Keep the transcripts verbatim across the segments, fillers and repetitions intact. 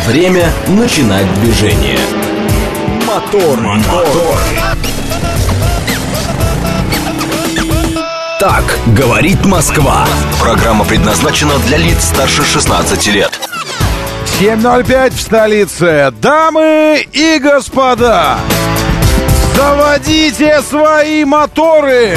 Время начинать движение. Мотор, мотор. Так говорит Москва. Программа предназначена для лиц старше шестнадцати лет. семь ноль пять в столице. Дамы и господа, заводите свои моторы.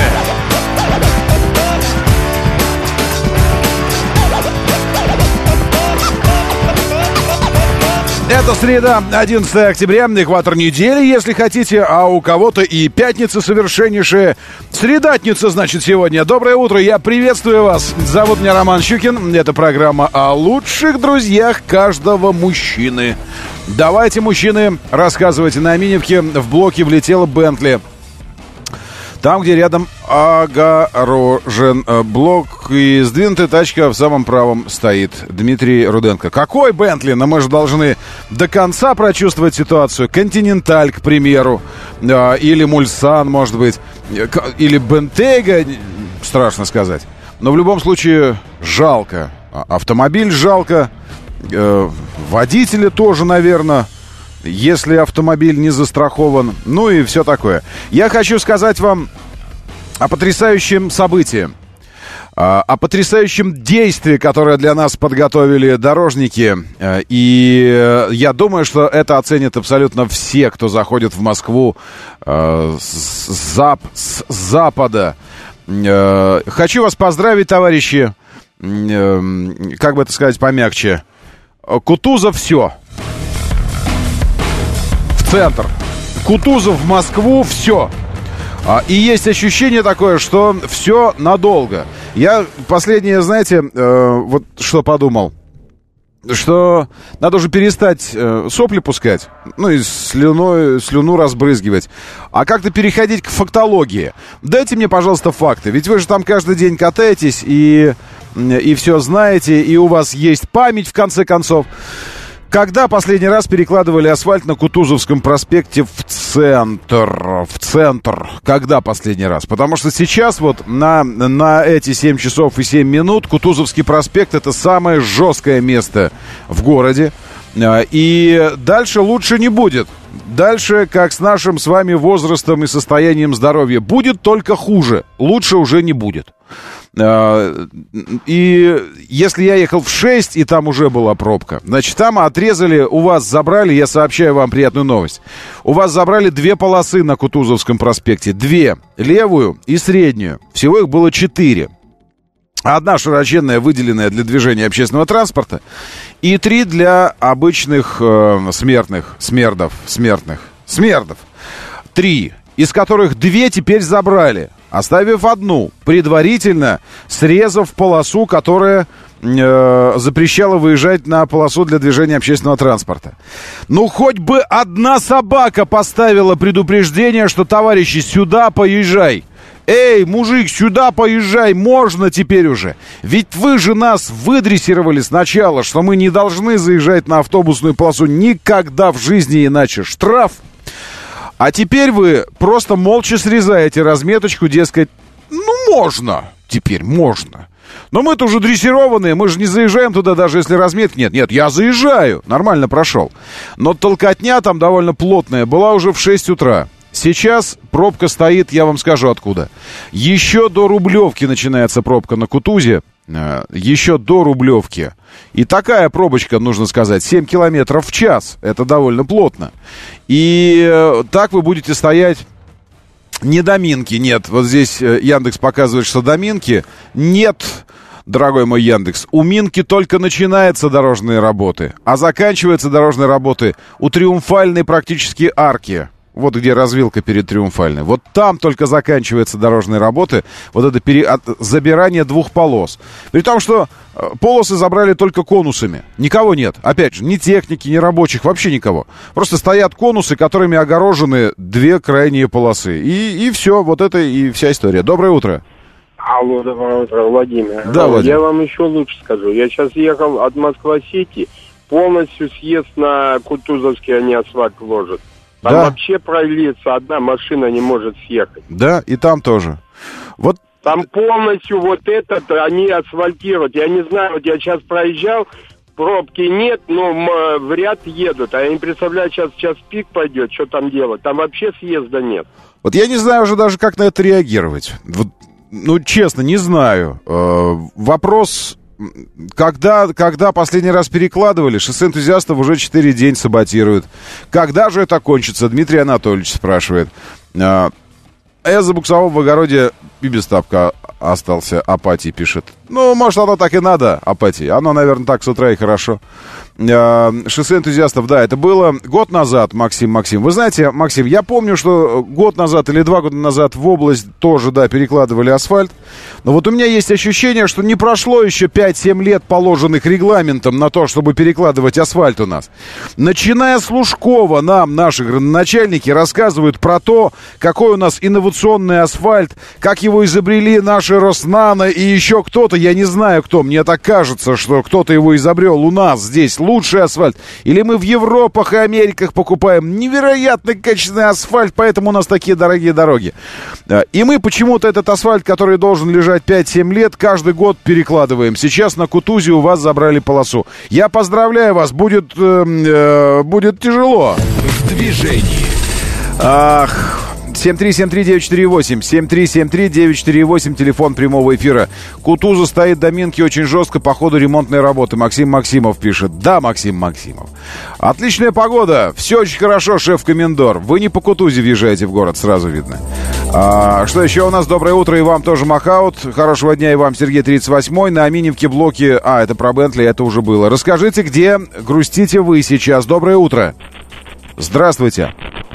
Это среда, одиннадцатое октября, экватор недели, если хотите, а у кого-то и пятница совершеннейшая. Средатница, значит, сегодня. Доброе утро, я приветствую вас. Зовут меня Роман Щукин. Это программа о лучших друзьях каждого мужчины. Давайте, мужчины, рассказывайте. На Миневке в блоке влетела Бентли. Там, где рядом огорожен блок и сдвинутая тачка в самом правом стоит. Дмитрий Руденко. Какой Бентли? Но мы же должны до конца прочувствовать ситуацию. Континенталь, к примеру. Или Мульсан, может быть. Или Бентейга. Страшно сказать. Но в любом случае жалко. Автомобиль жалко. Водителя тоже, наверное. Если автомобиль не застрахован, ну и все такое. Я хочу сказать вам о потрясающем событии, о потрясающем действии, которое для нас подготовили дорожники. И я думаю, что это оценят абсолютно все, кто заходит в Москву с, зап, с запада. Хочу вас поздравить, товарищи, как бы это сказать помягче. Кутузов все. Центр. Кутузов в Москву, все. И есть ощущение такое, что все надолго. Я последнее, знаете, э, вот что подумал. Что надо уже перестать э, сопли пускать, ну и слюной, слюну разбрызгивать, а как-то переходить к фактологии. Дайте мне, пожалуйста, факты. Ведь вы же там каждый день катаетесь и, и все знаете, и у вас есть память, в конце концов. Когда последний раз перекладывали асфальт на Кутузовском проспекте в центр? В центр. Когда последний раз? Потому что сейчас вот на, на эти семь часов и семь минут Кутузовский проспект — это самое жесткое место в городе. И дальше лучше не будет. Дальше, как с нашим с вами возрастом и состоянием здоровья, будет только хуже. Лучше уже не будет. И если я ехал в шесть, и там уже была пробка, значит, там отрезали, у вас забрали, я сообщаю вам приятную новость, у вас забрали две полосы на Кутузовском проспекте. Две. Левую и среднюю. Всего их было четыре. Одна широченная, выделенная для движения общественного транспорта, и три для обычных э, смертных, смердов, смертных, смердов. Три, из которых две теперь забрали, оставив одну, предварительно срезав полосу, которая э, запрещала выезжать на полосу для движения общественного транспорта. Ну, хоть бы одна собака поставила предупреждение, что, товарищи, сюда поезжай. Эй, мужик, сюда поезжай, можно теперь уже. Ведь вы же нас выдрессировали сначала, что мы не должны заезжать на автобусную полосу никогда в жизни, иначе штраф. А теперь вы просто молча срезаете разметочку, дескать, ну, можно, теперь можно. Но мы-то уже дрессированные, мы же не заезжаем туда, даже если разметки нет. Нет, я заезжаю, нормально прошел. Но толкотня там довольно плотная, была уже в шесть утра. Сейчас пробка стоит, я вам скажу откуда. Еще до Рублевки начинается пробка на Кутузе. Еще до Рублевки. И такая пробочка, нужно сказать, семь километров в час. Это довольно плотно. И так вы будете стоять не до Минки. Нет, вот здесь Яндекс показывает, что до Минки. Нет, дорогой мой Яндекс, у Минки только начинаются дорожные работы. А заканчиваются дорожные работы у Триумфальной практически арки. Вот где развилка перед Триумфальной. Вот там только заканчиваются дорожные работы. Вот это пере... от... забирание двух полос. При том, что полосы забрали только конусами. Никого нет. Опять же, ни техники, ни рабочих, вообще никого. Просто стоят конусы, которыми огорожены две крайние полосы. И, и все. Вот это и вся история. Доброе утро. Алло, доброе утро, Владимир. Да, Владимир. Я вам еще лучше скажу. Я сейчас ехал от Москва-Сити. Полностью съезд на Кутузовский они асфальт ложат. Там да. Вообще пролиться одна машина не может съехать. Да, и там тоже. Вот. Там полностью вот этот они асфальтируют. Я не знаю, вот я сейчас проезжал, пробки нет, но м- в ряд едут. А я не представляю, сейчас, сейчас пик пойдет, что там делать. Там вообще съезда нет. Вот я не знаю уже даже, как на это реагировать. Вот, ну, честно, не знаю. Э, вопрос, когда, когда последний раз перекладывали, шоссе энтузиастов уже четыре день саботируют. Когда же это кончится? Дмитрий Анатольевич спрашивает. Э, я забуксовал в огороде и без тапка остался, апатий пишет. Ну, может, оно так и надо, апатий. Оно, наверное, так с утра и хорошо. Шоссе энтузиастов, да, это было год назад, Максим, Максим. Вы знаете, Максим, я помню, что год назад или два года назад в область тоже, да, перекладывали асфальт. Но вот у меня есть ощущение, что не прошло еще пять-семь лет, положенных регламентом на то, чтобы перекладывать асфальт у нас. Начиная с Лужкова, нам наши градоначальники рассказывают про то, какой у нас инновационный асфальт, как его изобрели наши Роснано и еще кто-то, я не знаю кто, мне так кажется, что кто-то его изобрел у нас здесь. Лучший асфальт. Или мы в Европах и Америках покупаем невероятно качественный асфальт, поэтому у нас такие дорогие дороги. И мы почему-то этот асфальт, который должен лежать пять-семь лет, каждый год перекладываем. Сейчас на Кутузе у вас забрали полосу. Я поздравляю вас, будет, э, э, будет тяжело. В движении. Ах... семь три семь три девять четыре восемь, семь три семь три девять четыре восемь, телефон прямого эфира. Кутуза стоит до Минки очень жестко по ходу ремонтной работы. Максим Максимов пишет. Да, Максим Максимов. Отличная погода, все очень хорошо, шеф-комендор. Вы не по Кутузе въезжаете в город, сразу видно. А, что еще у нас? Доброе утро и вам тоже махаут. Хорошего дня и вам, Сергей тридцать восемь. На Аминевке блоке... А, это про Бентли, это уже было. Расскажите, где грустите вы сейчас? Доброе утро. Здравствуйте.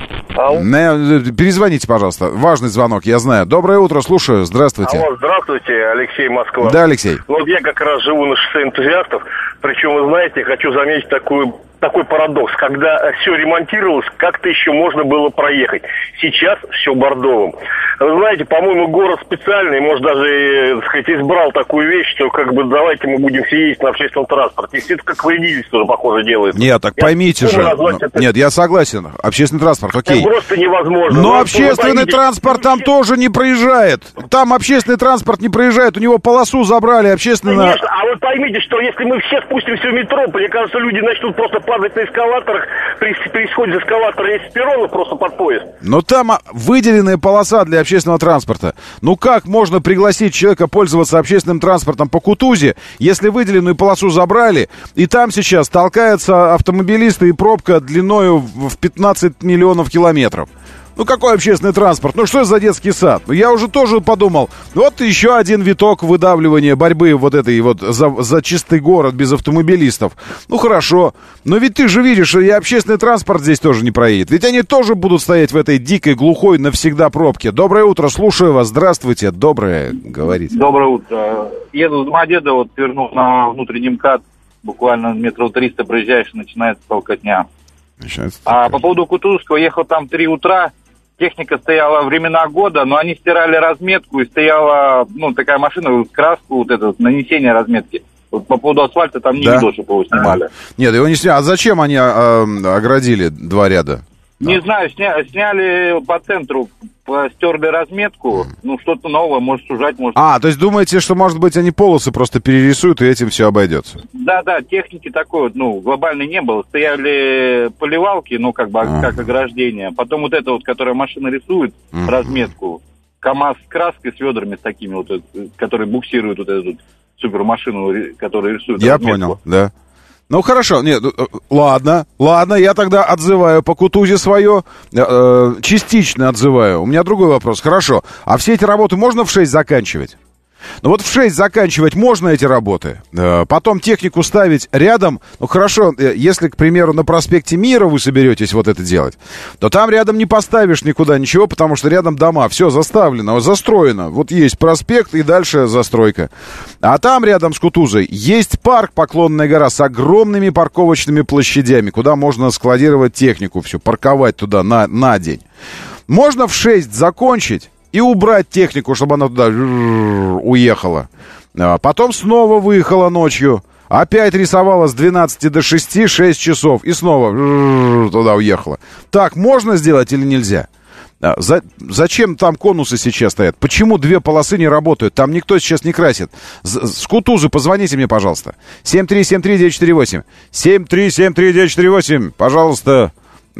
Не, перезвоните, пожалуйста. Важный звонок, я знаю. Доброе утро, слушаю. Здравствуйте. Алло, здравствуйте, Алексей, Москва. Да, Алексей. Ну, вот я как раз живу на шоссе энтузиастов. Причем, вы знаете, хочу заметить такую, такой парадокс. Когда все ремонтировалось, как-то еще можно было проехать. Сейчас все бордовым. Вы знаете, по-моему, город специальный, может, даже, так сказать, избрал такую вещь, что как бы давайте мы будем все ездить на общественном транспорте. Если это как вредительство, похоже, делает. Нет, так я поймите же. Это... Нет, я согласен. Общественный транспорт, окей. Это просто невозможно. Но общественный транспорт там тоже не проезжает. Там общественный транспорт не проезжает, у него полосу забрали, общественно... Конечно, а вы поймите, что если мы все спустимся в метро, мне кажется, люди начнут просто падать на эскалаторах, при, при исходе с эскалатора есть перрон просто под поезд. Но там выделенная полоса для общественного транспорта. Ну как можно пригласить человека пользоваться общественным транспортом по Кутузе, если выделенную полосу забрали, и там сейчас толкаются автомобилисты и пробка длиною в пятнадцать миллионов километров? Ну, какой общественный транспорт? Ну, что за детский сад? Ну, я уже тоже подумал, вот еще один виток выдавливания борьбы вот этой вот за, за чистый город без автомобилистов. Ну, хорошо. Но ведь ты же видишь, и общественный транспорт здесь тоже не проедет. Ведь они тоже будут стоять в этой дикой, глухой навсегда пробке. Доброе утро, слушаю вас. Здравствуйте. Доброе, говорите. Доброе утро. Еду с Домодедово, вот свернул на внутренний МКАД. Буквально метров триста проезжаешь, и начинается толкотня. Начинается толкотня. А по поводу Кутузовского, ехал там три утра. Техника стояла времена года, но они стирали разметку, и стояла, ну, такая машина, краску, вот это, нанесение разметки. Вот по поводу асфальта там не да. видел, чтобы его снимали. Нет, его не сняли. А зачем они а, оградили два ряда? Не да. знаю, сня, сняли по центру, стерли разметку, ну, что-то новое, может сужать, может... А, то есть думаете, что, может быть, они полосы просто перерисуют, и этим все обойдется? Да-да, техники такой вот, ну, глобальной не было. Стояли поливалки, ну, как бы, а. как ограждение. Потом вот это вот, которая машина рисует, mm-hmm. разметку. КамАЗ с краской, с ведрами, с такими вот, которые буксируют вот эту супермашину, которая рисует Я разметку. понял, да. Ну, хорошо, нет, ладно, ладно, я тогда отзываю по Кутузе свое, э, частично отзываю. У меня другой вопрос, хорошо, а все эти работы можно в шесть заканчивать? Ну вот в шесть заканчивать можно эти работы, э, потом технику ставить рядом, ну хорошо, э, если, к примеру, на проспекте Мира вы соберетесь вот это делать, то там рядом не поставишь никуда ничего, потому что рядом дома, все заставлено, застроено, вот есть проспект и дальше застройка. А там рядом с Кутузой есть парк Поклонная гора с огромными парковочными площадями, куда можно складировать технику всю, парковать туда на, на день. Можно в шесть закончить и убрать технику, чтобы она туда уехала. А потом снова выехала ночью. Опять рисовала с двенадцати до шести, шесть часов. И снова туда уехала. Так можно сделать или нельзя? За, зачем там конусы сейчас стоят? Почему две полосы не работают? Там никто сейчас не красит. С, с Кутузы позвоните мне, пожалуйста. семь три семь три девять четыре восемь. семь три семь три девять четыре восемь. Пожалуйста.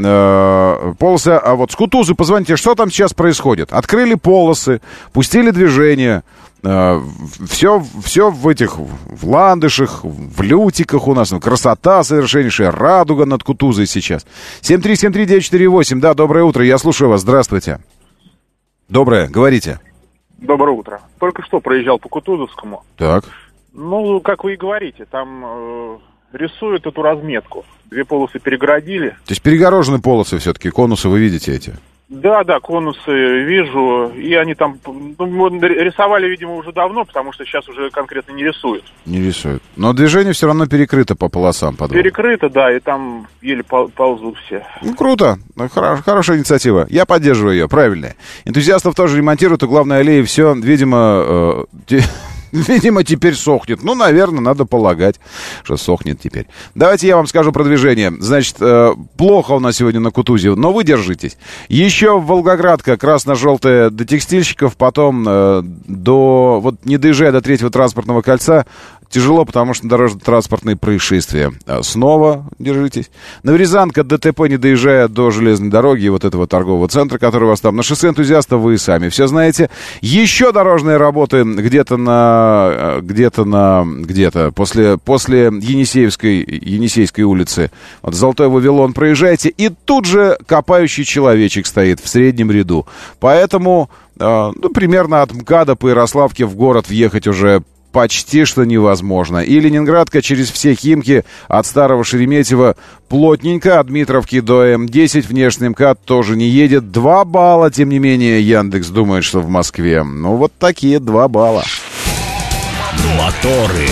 Э, полосы. А вот с Кутузы позвоните, что там сейчас происходит? Открыли полосы, пустили движение. Э, все, все в этих, в ландышах, в лютиках у нас. Красота совершеннейшая, радуга над Кутузой сейчас. семь три семь три девять четыре восемь. Да, доброе утро, я слушаю вас. Здравствуйте. Доброе, говорите. Доброе утро. Только что проезжал по Кутузовскому. Так. Ну, как вы и говорите, там э, рисуют эту разметку. Две полосы перегородили. То есть перегорожены полосы все-таки, конусы вы видите эти? Да, да, конусы вижу, и они там, ну, рисовали, видимо, уже давно, потому что сейчас уже конкретно не рисуют. Не рисуют. Но движение все равно перекрыто по полосам. По двум. Перекрыто, да, и там еле ползут все. Ну, круто. Хорош, хорошая инициатива. Я поддерживаю ее, правильная. Энтузиастов тоже ремонтируют, у главной аллеи все, видимо... Э, Видимо, теперь сохнет. Ну, наверное, надо полагать, что сохнет теперь. Давайте я вам скажу про движение. Значит, э, плохо у нас сегодня на Кутузе, но вы держитесь. Еще Волгоградка, красно-желтая до текстильщиков, потом э, до... Вот не доезжая до третьего транспортного кольца, тяжело, потому что дорожно-транспортные происшествия. Снова держитесь. Новорязанка, ДТП, не доезжая до железной дороги и вот этого торгового центра, который у вас там. На шоссе энтузиаста вы сами все знаете. Еще дорожные работы где-то на... Где-то на... Где-то после, после Енисеевской, Енисейской улицы. Вот Золотой Вавилон проезжаете, и тут же копающий человечек стоит в среднем ряду. Поэтому, э, ну, примерно от МКАДа по Ярославке в город въехать уже почти что невозможно. И Ленинградка через все Химки от Старого Шереметьево плотненько. От Дмитровки до эм десять внешний МКАД тоже не едет. Два балла, тем не менее, Яндекс думает, что в Москве. Ну, вот такие два балла. Моторы.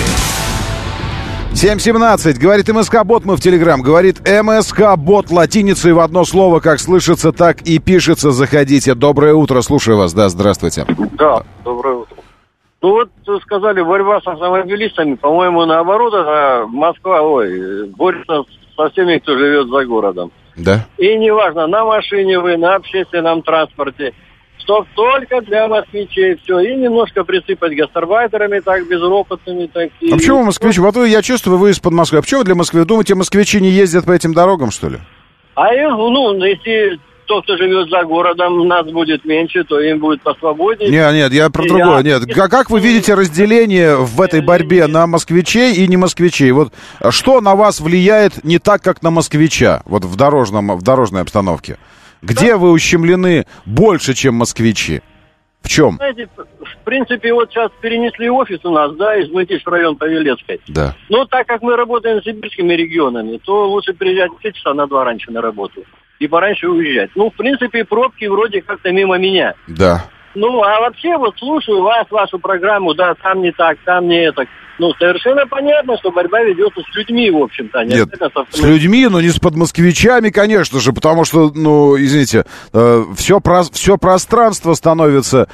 семь семнадцать. Говорит МСК-бот, мы в Телеграм. Говорит МСК-бот латиницей в одно слово. Как слышится, так и пишется. Заходите. Доброе утро. Слушаю вас. Да, здравствуйте. Да, доброе утро. Ну вот сказали, борьба с автомобилистами, по-моему, наоборот, это Москва, ой, борется со всеми, кто живет за городом. Да. И неважно, на машине вы, на общественном транспорте, что только для москвичей все. И немножко присыпать гастарбайтерами, так, безропотными, так. А почему москвичи? Вот вы, я чувствую, вы из-под Москвы. А почему для Москвы? Вы думаете, москвичи не ездят по этим дорогам, что ли? А их, ну, если... Тот, кто живет за городом, нас будет меньше, то им будет посвободнее. Нет, нет, я про другое. Нет, как, как вы видите разделение в этой борьбе на москвичей и не москвичей? Вот что на вас влияет не так, как на москвича, вот в дорожном, в дорожной обстановке? Где вы ущемлены больше, чем москвичи? В чем? Знаете, в принципе, вот сейчас перенесли офис у нас, да, из Мытищ в район Павелецкой. Да. Но так как мы работаем с сибирскими регионами, то лучше приезжать все часа на два раньше на работу. И пораньше уезжать. Ну, в принципе, пробки вроде как-то мимо меня. Да. Ну, а вообще, вот слушаю вас, вашу программу, да, там не так, там не это. Ну, совершенно понятно, что борьба ведется с людьми, в общем-то. Не Нет, с людьми, но не с подмосквичами, конечно же, потому что, ну, извините, э, все, про, все пространство становится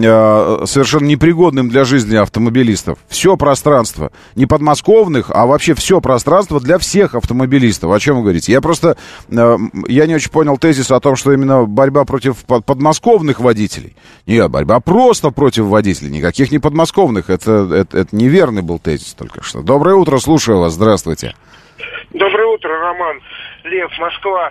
э, совершенно непригодным для жизни автомобилистов. Все пространство. Не подмосковных, а вообще все пространство для всех автомобилистов. О чем вы говорите? Я просто, э, я не очень понял тезис о том, что именно борьба против подмосковных водителей. Нет, борьба просто против водителей, никаких не подмосковных. Это, это, это неверный был тезис только что. Доброе утро, слушаю вас, здравствуйте. Доброе утро, Роман. Лев, Москва.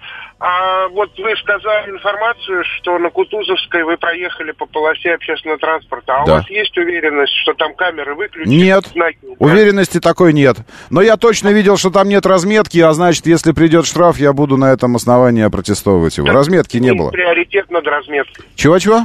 А вот вы сказали информацию, что на Кутузовской вы проехали по полосе общественного транспорта. А да. У вас есть уверенность, что там камеры выключены? Нет, знаки, уверенности такой нет. Но я точно видел, что там нет разметки, а значит, если придет штраф, я буду на этом основании опротестовывать его. Разметки не было. Приоритет над разметкой. Чего-чего?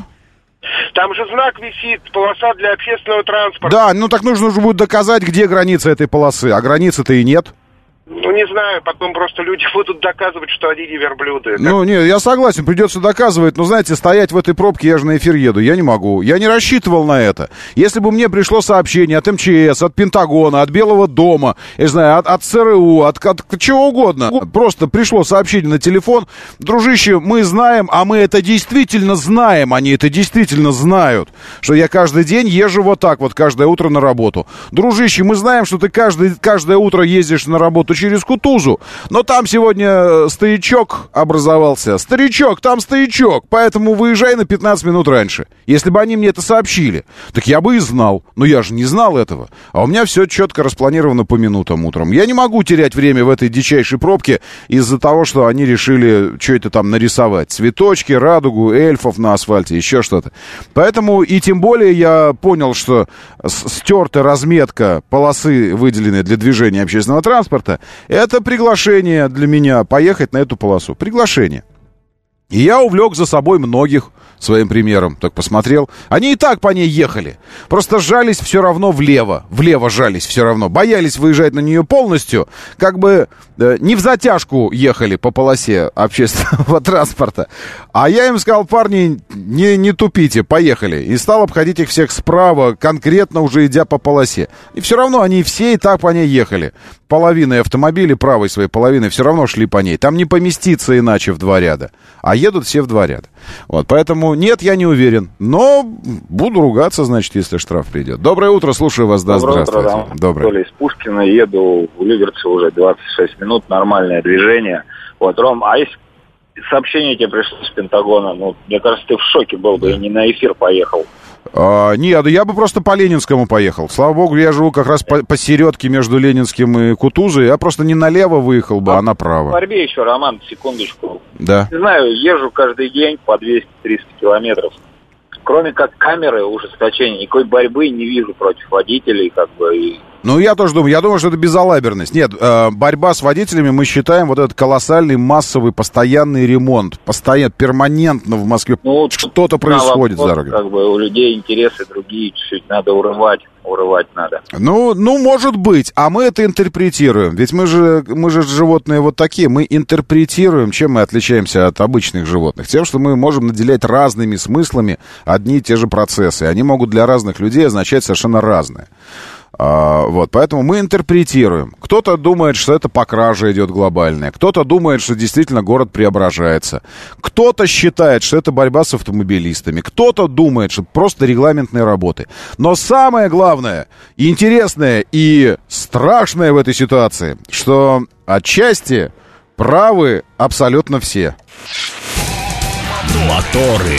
Там же знак висит, полоса для общественного транспорта. Да, ну так нужно уже будет доказать, где граница этой полосы. А границы-то и нет. Ну, не знаю, потом просто люди будут доказывать, что они не верблюды. Ну, так? не, я согласен, придется доказывать. Но, знаете, стоять в этой пробке, я же на эфир еду, я не могу. Я не рассчитывал на это. Если бы мне пришло сообщение от эм че эс, от Пентагона, от Белого дома, я знаю, от, от цэ эр у, от, от, от чего угодно, просто пришло сообщение на телефон: дружище, мы знаем, а мы это действительно знаем, они это действительно знают, что я каждый день езжу вот так вот, каждое утро на работу. Дружище, мы знаем, что ты каждый, каждое утро ездишь на работу через Кутузу. Но там сегодня стоячок образовался. Старичок, там стоячок, поэтому выезжай на пятнадцать минут раньше. Если бы они мне это сообщили, так я бы и знал. Но я же не знал этого. А у меня все четко распланировано по минутам утром. Я не могу терять время в этой дичайшей пробке из-за того, что они решили что это там нарисовать. Цветочки, радугу, эльфов на асфальте, еще что-то. Поэтому и тем более я понял, что стертая разметка полосы, выделенной для движения общественного транспорта, это приглашение для меня поехать на эту полосу. Приглашение. И я увлек за собой многих своим примером. Так посмотрел. Они и так по ней ехали. Просто сжались все равно влево. Влево жались все равно. Боялись выезжать на нее полностью. Как бы э, не в затяжку ехали по полосе общественного транспорта. А я им сказал: парни, не, не тупите, поехали. И стал обходить их всех справа, конкретно уже идя по полосе. И все равно они все и так по ней ехали. Половиной автомобилей, правой своей половиной, все равно шли по ней. Там не поместиться иначе в два ряда. А едут все в два ряда. Вот, поэтому нет, я не уверен. Но буду ругаться, значит, если штраф придет. Доброе утро, слушаю вас, да, Доброе здравствуйте. Утро, да. Доброе. Толя из Пушкина, еду в Люберцы уже двадцать шесть минут, нормальное движение. Вот, Ром, а если сообщение тебе пришло с Пентагона, ну, мне кажется, ты в шоке был бы и не на эфир поехал. А, нет, я бы просто по Ленинскому поехал. Слава богу, я живу как раз по- посередке между Ленинским и Кутузой. Я просто не налево выехал бы, а, а направо. В борьбе еще, Роман, секундочку. Да. Не знаю, езжу каждый день по двести-триста километров. Кроме как камеры, ужесточения, никакой борьбы не вижу против водителей, как бы, и... Ну, я тоже думаю, я думаю, что это безалаберность. Нет, э, борьба с водителями, мы считаем вот этот колоссальный, массовый, постоянный ремонт. Постоянно, перманентно в Москве ну, что-то происходит за дорогой. Как бы у людей интересы другие, чуть-чуть надо урывать, урывать надо. Ну, ну, может быть, а мы это интерпретируем. Ведь мы же, мы же животные вот такие, мы интерпретируем. Чем мы отличаемся от обычных животных? Тем, что мы можем наделять разными смыслами одни и те же процессы. Они могут для разных людей означать совершенно разное. А, вот, поэтому мы интерпретируем. Кто-то думает, что это по краже идет глобальная. Кто-то думает, что действительно город преображается. Кто-то считает, что это борьба с автомобилистами. Кто-то думает, что это просто регламентные работы. Но самое главное, интересное и страшное в этой ситуации, что отчасти правы абсолютно все. Моторы.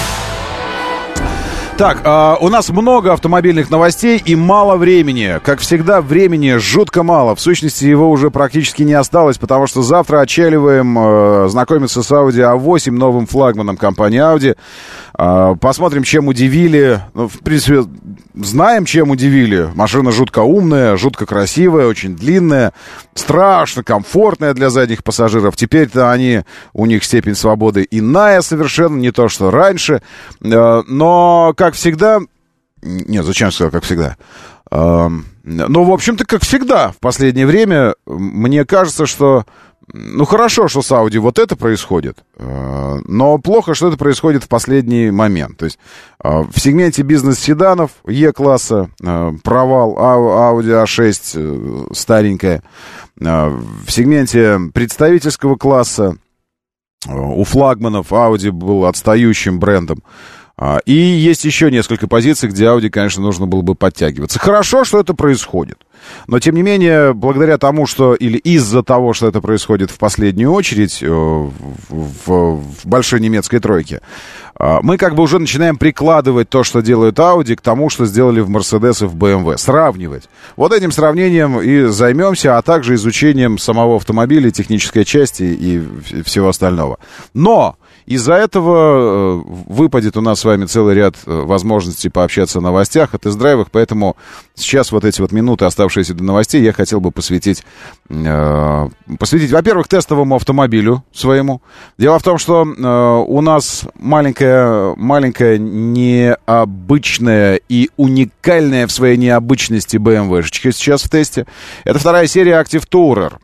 Так, э, у нас много автомобильных новостей и мало времени. Как всегда, времени жутко мало. В сущности, его уже практически не осталось, потому что завтра отчаливаем э, знакомиться с Audi а восемь, новым флагманом компании Audi. Э, посмотрим, чем удивили. Ну, в принципе, знаем, чем удивили. Машина жутко умная, жутко красивая, очень длинная, страшно комфортная для задних пассажиров. Теперь-то они, у них степень свободы иная совершенно, не то, что раньше. Э, но, как всегда... Нет, зачем сказал, как всегда? Э, ну, в общем-то, как всегда, в последнее время, мне кажется, что... Ну, хорошо, что с Audi вот это происходит, э, но плохо, что это происходит в последний момент. То есть э, в сегменте бизнес-седанов Е-класса э, провал, а, Audi а шесть э, старенькая. Э, в сегменте представительского класса э, у флагманов Audi был отстающим брендом. И есть еще несколько позиций, где Audi, конечно, нужно было бы подтягиваться. Хорошо, что это происходит. Но, тем не менее, благодаря тому, что... Или из-за того, что это происходит в последнюю очередь в, в, в большой немецкой тройке, мы как бы уже начинаем прикладывать то, что делают Audi, к тому, что сделали в Mercedes и в бэ эм вэ. Сравнивать. Вот этим сравнением и займемся, а также изучением самого автомобиля, технической части и всего остального. Но... Из-за этого выпадет у нас с вами целый ряд возможностей пообщаться о новостях, о тест-драйвах, поэтому сейчас вот эти вот минуты, оставшиеся до новостей, я хотел бы посвятить, э, посвятить, во-первых, тестовому автомобилю своему. Дело в том, что э, у нас маленькая, маленькая необычная и уникальная в своей необычности бэ эм вэ-шечка сейчас в тесте. Это вторая серия Active Tourer.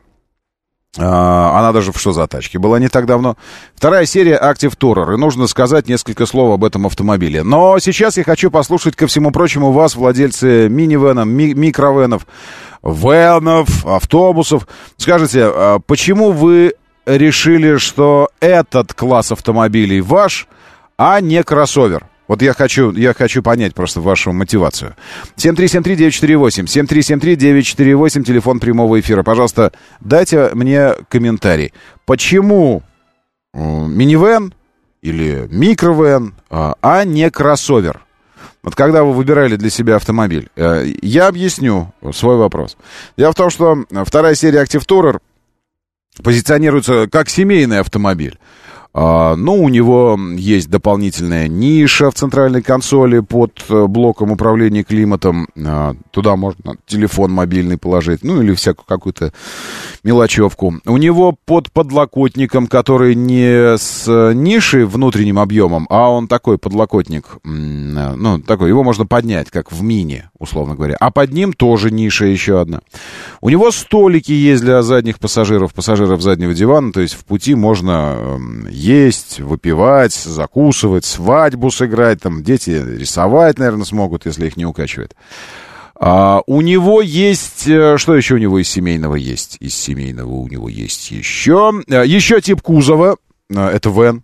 Она даже в что за тачки была не так давно. Вторая серия Active Tourer. И нужно сказать несколько слов об этом автомобиле. Но сейчас я хочу послушать, ко всему прочему, вас, владельцы минивенов, ми- микровенов, венов, автобусов. Скажите, почему вы решили, что этот класс автомобилей ваш, а не кроссовер? Вот я хочу, я хочу понять просто вашу мотивацию. семь три семь три девять четыре восемь, семь три семь три девять четыре восемь, телефон прямого эфира. Пожалуйста, дайте мне комментарий. Почему э, минивэн или микровэн, э, а не кроссовер? Вот когда вы выбирали для себя автомобиль, э, я объясню свой вопрос. Дело в том, что вторая серия Active Tourer позиционируется как семейный автомобиль. Uh, ну, у него есть дополнительная ниша в центральной консоли под uh, блоком управления климатом. Uh, туда можно телефон мобильный положить, ну, или всякую какую-то мелочевку. У него под подлокотником, который не с нишей внутренним объемом, а он такой подлокотник, uh, ну, такой, его можно поднять, как в мини, условно говоря. А под ним тоже ниша еще одна. У него столики есть для задних пассажиров, пассажиров заднего дивана, то есть в пути можно uh, есть, выпивать, закусывать, свадьбу сыграть, там дети рисовать, наверное, смогут, если их не укачивает. А, у него есть... Что еще у него из семейного есть? Из семейного у него есть еще... Еще тип кузова. Это вэн.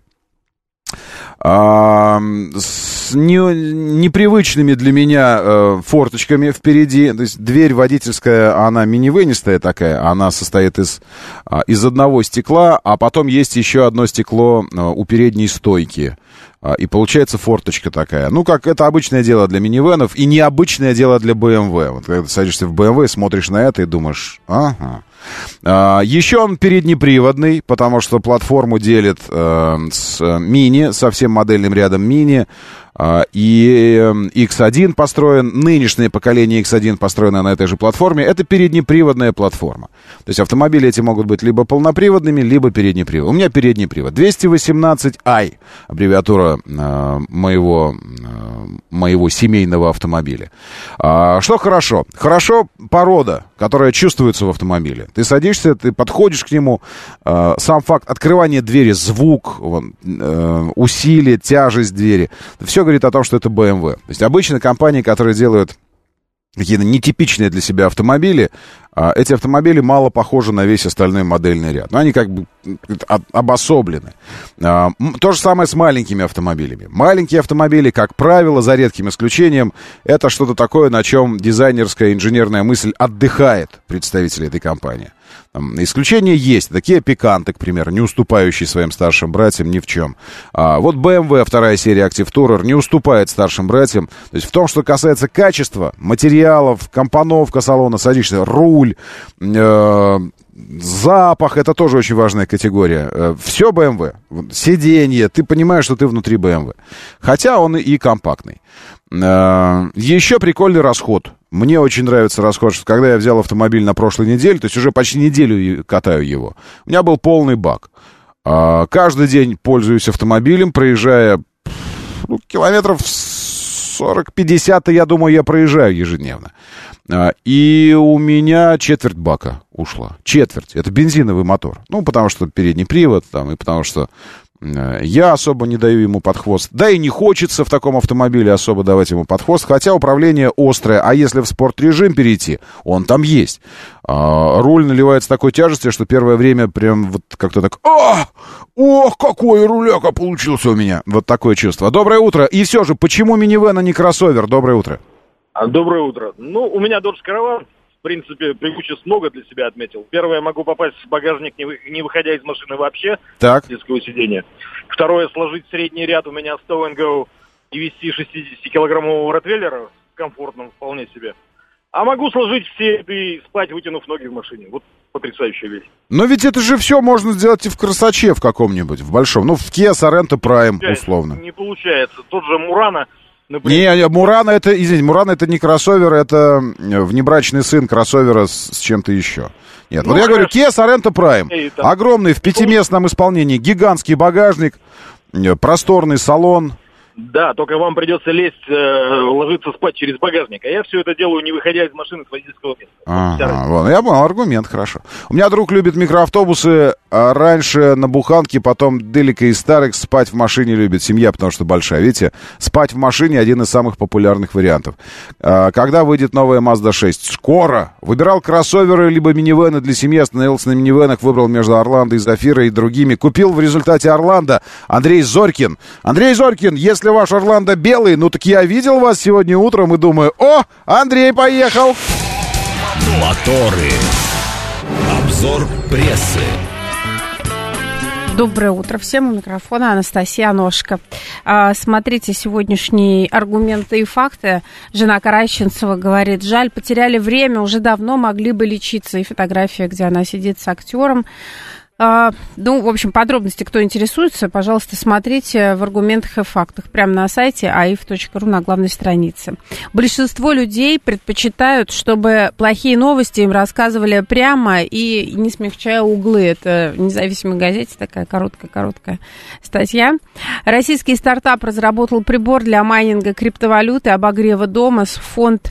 А, с не, непривычными для меня э, форточками впереди. То есть дверь водительская, она минивэнистая такая. Она состоит из, э, из одного стекла, а потом есть еще одно стекло э, у передней стойки. Э, и получается форточка такая. Ну, как это обычное дело для минивэнов и необычное дело для бэ эм вэ. Вот когда ты садишься в бэ эм вэ, смотришь на это и думаешь, ага. Uh, еще он переднеприводный, потому что платформу делит uh, с мини, со всем модельным рядом мини. Uh, и икс один построен, нынешнее поколение икс один построено на этой же платформе. Это переднеприводная платформа. То есть автомобили эти могут быть либо полноприводными, либо переднеприводными. У меня передний привод. двести восемнадцать ай, аббревиатура uh, моего, uh, моего семейного автомобиля. Uh, что хорошо? Хорошо порода, которая чувствуется в автомобиле. Ты садишься, ты подходишь к нему, э, сам факт открывания двери, звук, вон, э, усилие, тяжесть двери, все говорит о том, что это бэ эм вэ. То есть обычно компании, которые делают какие-то нетипичные для себя автомобили, э, эти автомобили мало похожи на весь остальной модельный ряд. Но они как бы обособлены. Э, то же самое с маленькими автомобилями. Маленькие автомобили, как правило, за редким исключением, это что-то такое, на чем дизайнерская инженерная мысль отдыхает представители этой компании. Там, исключения есть. Такие пиканты, к примеру, не уступающие своим старшим братьям ни в чем. А, вот бэ эм вэ, вторая серия Active Tourer, не уступает старшим братьям. То есть в том, что касается качества, материалов, компоновка салона, садишься, руль, э, запах, это тоже очень важная категория. Э, все бэ эм вэ. Сиденье, ты понимаешь, что ты внутри бэ эм вэ. Хотя он и компактный. Э, еще прикольный расход. Мне очень нравится расход, что когда я взял автомобиль на прошлой неделе, то есть уже почти неделю катаю его, у меня был полный бак. А, каждый день пользуюсь автомобилем, проезжая ну, километров сорок-пятьдесят, я думаю, я проезжаю ежедневно. А, и у меня четверть бака ушла. Четверть. Это бензиновый мотор. Ну, потому что передний привод, там, и потому что я особо не даю ему под хвост. Да и не хочется в таком автомобиле особо давать ему под хвост, хотя управление острое. А если в спорт-режим перейти, он там есть. А, руль наливается такой тяжестью, что первое время прям вот как-то так... Ох, ох, какой руляка получился у меня. Вот такое чувство. Доброе утро. И все же, почему минивэн, а не кроссовер? Доброе утро. Доброе утро. Ну, у меня Dodge Caravan. В принципе, преимуществ много для себя отметил. Первое, могу попасть в багажник, не, вы, не выходя из машины вообще. Так. С детского сидения. Второе, сложить средний ряд у меня Stop and Go и вести шестидесятикилограммового ротвейлера с комфортным вполне себе. А могу сложить все и спать, вытянув ноги в машине. Вот потрясающая вещь. Но ведь это же все можно сделать и в красаче в каком-нибудь, в большом. Ну, в Kia Sorento Prime, не условно. Не получается. Тот же Мурана... Например. Не, Мурана это, извините, Мурана это не кроссовер, это внебрачный сын кроссовера с, с чем-то еще. Нет, ну, вот я говорю, Kia Sorento Prime. Огромный в пятиместном исполнении, гигантский багажник, просторный салон. Да, только вам придется лезть, э, ложиться спать через багажник. А я все это делаю, не выходя из машины с водительского места. Ага, вот, я понял, аргумент, хорошо. У меня друг любит микроавтобусы, а раньше на буханке, потом Делика и Старекс спать в машине любит семья, потому что большая. Видите, спать в машине один из самых популярных вариантов. А, когда выйдет новая Mazda шесть? Скоро. Выбирал кроссоверы либо минивены для семьи, остановился на минивенах, выбрал между Орландо и Зафирой и другими. Купил в результате Орландо. Андрей Зорькин. Андрей Зорькин, если ваш Орландо белый, ну так я видел вас сегодня утром и думаю, о, Андрей поехал. Моторы. Обзор прессы. Доброе утро всем. У микрофона Анастасия Аношко. А, смотрите сегодняшние аргументы и факты. Жена Каращенцева говорит, жаль, потеряли время, уже давно могли бы лечиться. И фотография, где она сидит с актером. А, ну, в общем, подробности, кто интересуется, пожалуйста, смотрите в аргументах и фактах прямо на сайте а и эф точка ру на главной странице. Большинство людей предпочитают, чтобы плохие новости им рассказывали прямо и не смягчая углы. Это в независимой газете такая короткая-короткая статья. Российский стартап разработал прибор для майнинга криптовалюты, обогрева дома. Фонд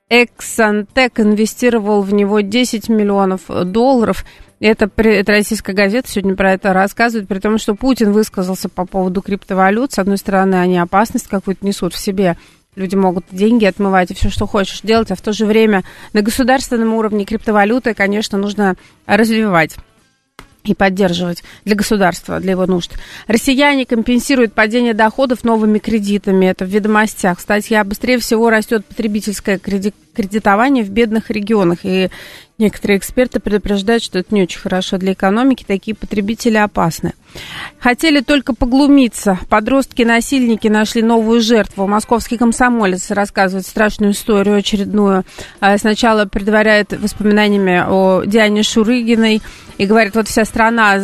Exxantech инвестировал в него десять миллионов долларов. Это, это российская газета сегодня про это рассказывает, при том, что Путин высказался по поводу криптовалют. С одной стороны, они опасность какую-то несут в себе. Люди могут деньги отмывать и все, что хочешь делать, а в то же время на государственном уровне криптовалюты, конечно, нужно развивать и поддерживать для государства, для его нужд. Россияне компенсируют падение доходов новыми кредитами. Это в «Ведомостях». Статья «Быстрее всего растет потребительское креди- кредитование в бедных регионах». И некоторые эксперты предупреждают, что это не очень хорошо для экономики. Такие потребители опасны. Хотели только поглумиться. Подростки-насильники нашли новую жертву. Московский комсомолец рассказывает страшную историю очередную. Сначала предваряет воспоминаниями о Диане Шурыгиной и говорит, вот вся страна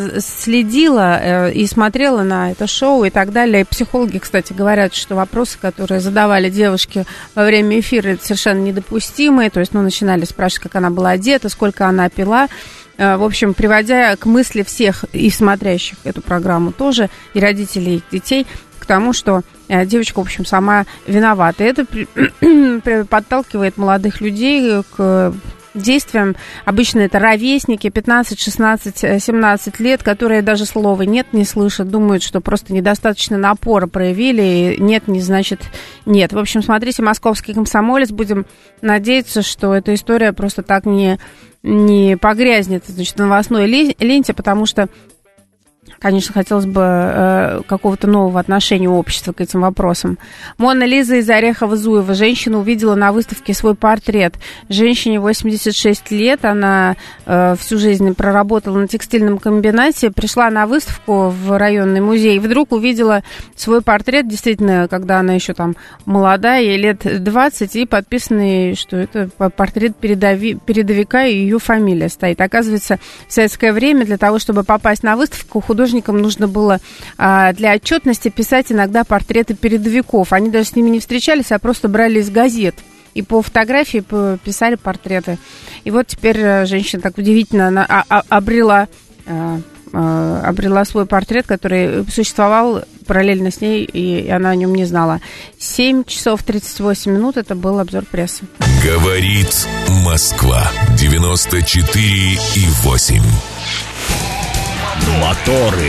следила и смотрела на это шоу и так далее. И психологи, кстати, говорят, что вопросы, которые задавали девушке во время эфира, это совершенно недопустимые. То есть, ну, начинали спрашивать, как она была одета, сколько она пила. В общем, приводя к мысли всех и смотрящих эту программу тоже, и родителей, и детей, к тому, что девочка, в общем, сама виновата. И это подталкивает молодых людей к действиям. Обычно это ровесники, пятнадцать, шестнадцать, семнадцать лет, которые даже слова «нет» не слышат, думают, что просто недостаточно напора проявили, и «нет» не значит «нет». В общем, смотрите «Московский комсомолец», будем надеяться, что эта история просто так не, не погрязнет, значит, в новостной ленте, потому что, конечно, хотелось бы э, какого-то нового отношения общества к этим вопросам. Мона Лиза из Орехова-Зуева. Женщина увидела на выставке свой портрет. Женщине восемьдесят шесть лет. Она э, всю жизнь проработала на текстильном комбинате. Пришла на выставку в районный музей. И вдруг увидела свой портрет. Действительно, когда она еще там молодая, ей лет двадцать. И подписанный, что это портрет передави, передовика и ее фамилия стоит. Оказывается, в советское время для того, чтобы попасть на выставку, художник нужно было а, для отчетности писать иногда портреты передовиков. Они даже с ними не встречались, а просто брали из газет и по фотографии писали портреты. И вот теперь женщина так удивительно она, а, а, обрела, а, а, обрела свой портрет, который существовал параллельно с ней, и она о нем не знала. семь часов тридцать восемь минут. Это был обзор прессы. Говорит Москва. девяносто четыре и восемь. Моторы.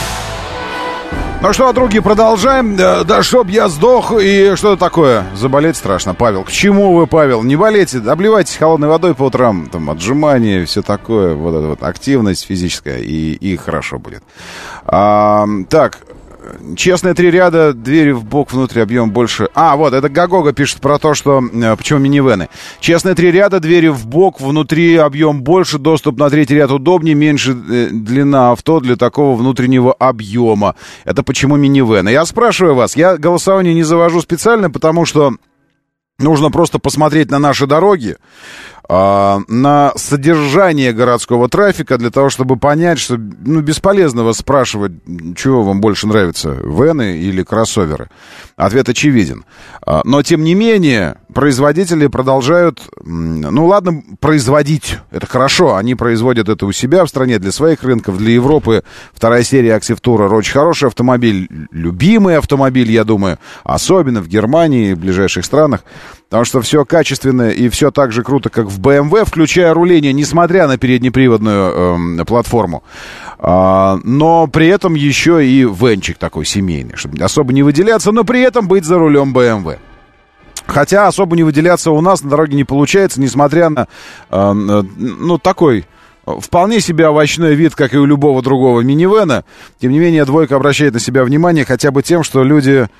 Ну что, други, продолжаем. Да чтоб я сдох. И что такое? Заболеть страшно. Павел, к чему вы, Павел? Не болейте, обливайтесь холодной водой по утрам. Там отжимания, все такое. Вот эта вот активность физическая. И, и хорошо будет. А, так, честные три ряда, двери в бок, внутрь, объем больше. А, вот, это Гагога пишет про то, что... Почему минивены? Честные три ряда, двери в бок, внутри объем больше, доступ на третий ряд удобнее, меньше э, длина авто для такого внутреннего объема. Это почему минивены? Я спрашиваю вас, я голосование не завожу специально, потому что нужно просто посмотреть на наши дороги, на содержание городского трафика, для того, чтобы понять, что ну, бесполезно вас спрашивать, чего вам больше нравится, вены или кроссоверы. Ответ очевиден. Но, тем не менее, производители продолжают, ну ладно, производить, это хорошо, они производят это у себя в стране, для своих рынков, для Европы. Вторая серия Active Tourer очень хороший автомобиль, любимый автомобиль, я думаю, особенно в Германии и в ближайших странах. потому что все качественно и все так же круто, как в бэ эм вэ, включая руление, несмотря на переднеприводную э, платформу. А, но при этом еще и венчик такой семейный, чтобы особо не выделяться, но при этом быть за рулем бэ эм вэ. Хотя особо не выделяться у нас на дороге не получается, несмотря на, э, ну, такой вполне себе овощной вид, как и у любого другого минивэна. Тем не менее, двойка обращает на себя внимание хотя бы тем, что люди э,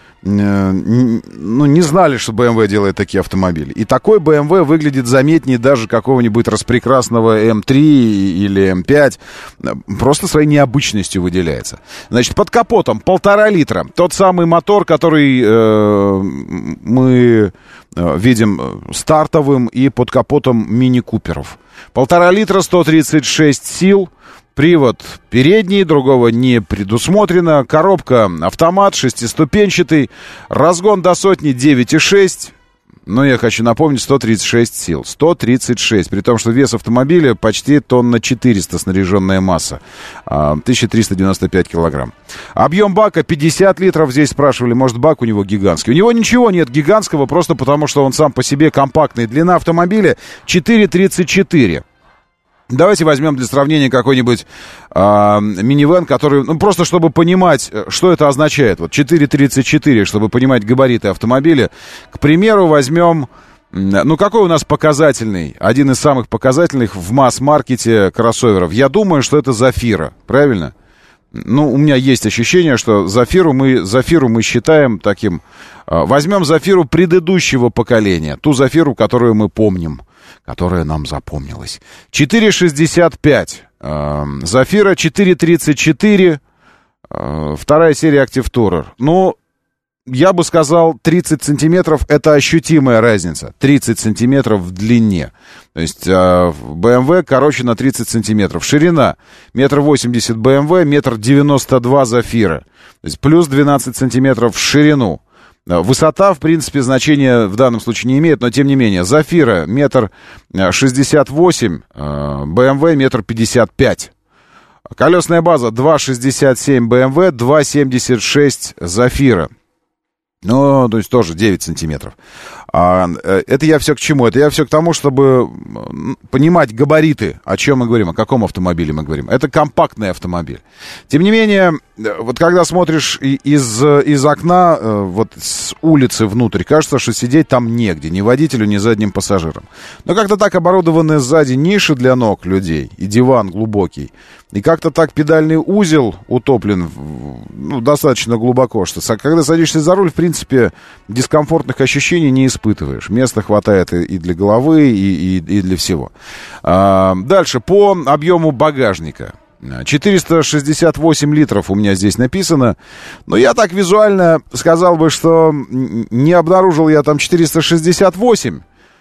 ну, не знали, что бэ эм вэ делает такие автомобили. И такой бэ эм вэ выглядит заметнее даже какого-нибудь распрекрасного эм три или эм пять. Просто своей необычностью выделяется. Значит, под капотом полтора литра. Тот самый мотор, который э, мы э, видим стартовым и под капотом мини-куперов. Полтора литра, сто тридцать шесть сил, привод передний, другого не предусмотрено, коробка автомат, шестиступенчатый, разгон до сотни девять и шесть, но я хочу напомнить, сто тридцать шесть сил, сто тридцать шесть, при том, что вес автомобиля почти тонна четыреста, снаряженная масса, тысяча триста девяносто пять килограмм. Объем бака пятьдесят литров, здесь спрашивали, может бак у него гигантский. У него ничего нет гигантского, просто потому что он сам по себе компактный. Длина автомобиля четыре тридцать четыре. Давайте возьмем для сравнения какой-нибудь э, минивэн, который, ну, просто чтобы понимать, что это означает. Вот четыре тридцать четыре, чтобы понимать габариты автомобиля. К примеру, возьмем, ну, какой у нас показательный, один из самых показательных в масс-маркете кроссоверов. Я думаю, что это Зафира, правильно? Ну, у меня есть ощущение, что Зафиру мы, Зафиру мы считаем таким... Э, возьмем Зафиру предыдущего поколения, ту Зафиру, которую мы помним, которая нам запомнилась. четыре шестьдесят пять. Э, Зафира четыре тридцать четыре. Э, вторая серия Active Tourer. Ну, я бы сказал, тридцать сантиметров — это ощутимая разница. тридцать сантиметров в длине. То есть э, бэ эм вэ короче на тридцать сантиметров. Ширина метр восемьдесят бэ эм вэ, метр девяносто два Зафира. То есть плюс двенадцать сантиметров в ширину. Высота, в принципе, значения в данном случае не имеет, но тем не менее. Зафира метр шестьдесят восемь, бэ эм вэ метр пятьдесят пять. Колесная база два шестьдесят семь бэ эм вэ, два семьдесят шесть Зафира. Ну, то есть тоже девять сантиметров. А, это я все к чему? Это я все к тому, чтобы понимать габариты, о чем мы говорим, о каком автомобиле мы говорим. Это компактный автомобиль. Тем не менее, вот когда смотришь из, из окна, вот с улицы внутрь, кажется, что сидеть там негде, ни водителю, ни задним пассажирам. Но как-то так оборудованы сзади ниши для ног людей, и диван глубокий. И как-то так педальный узел утоплен, ну, достаточно глубоко, что когда садишься за руль, в принципе, дискомфортных ощущений не испытываешь. Места хватает и для головы, и, и, и для всего. А, дальше, по объему багажника. четыреста шестьдесят восемь литров у меня здесь написано. Но я так визуально сказал бы, что не обнаружил я там четыреста шестьдесят восемь.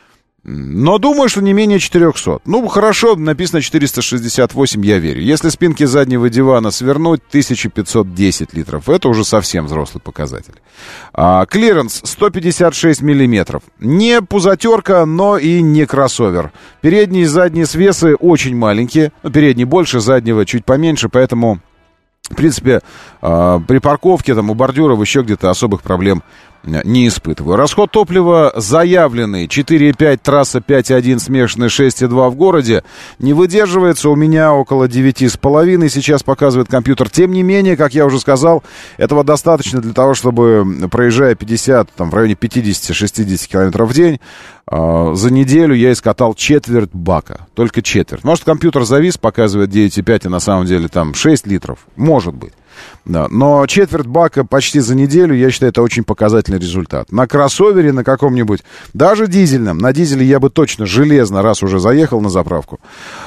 Но думаю, что не менее четыреста. Ну, хорошо, написано четыреста шестьдесят восемь, я верю. Если спинки заднего дивана свернуть, тысяча пятьсот десять литров. Это уже совсем взрослый показатель. А, клиренс сто пятьдесят шесть миллиметров. Не пузатерка, но и не кроссовер. Передние и задние свесы очень маленькие. Ну, передний больше, заднего чуть поменьше, поэтому... В принципе, э, при парковке, там, у бордюров, еще где-то особых проблем не испытываю. Расход топлива заявленный. четыре и пять, трасса пять и один, смешанный шесть и два в городе. Не выдерживается. У меня около девять с половиной сейчас показывает компьютер. Тем не менее, как я уже сказал, этого достаточно для того, чтобы, проезжая пятьдесят, там, в районе пятьдесят-шестьдесят километров в день, э, за неделю я искатал четверть бака. Только четверть. Может, компьютер завис, показывает девять и пять, а на самом деле там шесть литров. Может быть. Да, но четверть бака почти за неделю, я считаю, это очень показательный результат. На кроссовере, на каком-нибудь, даже дизельном, на дизеле я бы точно железно, раз уже заехал на заправку,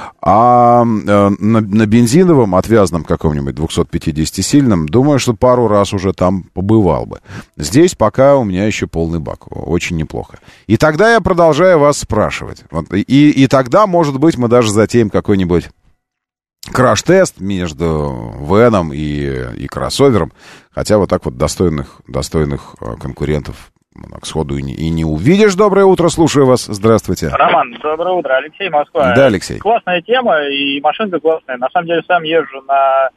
а э, на, на бензиновом, отвязном каком-нибудь двухсотпятидесятисильном, думаю, что пару раз уже там побывал бы. Здесь пока у меня еще полный бак, очень неплохо. И тогда я продолжаю вас спрашивать. Вот, и, и тогда, может быть, мы даже затеем какой-нибудь краш-тест между веном и, и кроссовером. Хотя вот так вот достойных, достойных конкурентов так сходу и не, и не увидишь. Доброе утро, слушаю вас. Здравствуйте. Роман, доброе утро. Алексей, Москва. Да, Алексей. Классная тема, и машинка классная. На самом деле, сам езжу на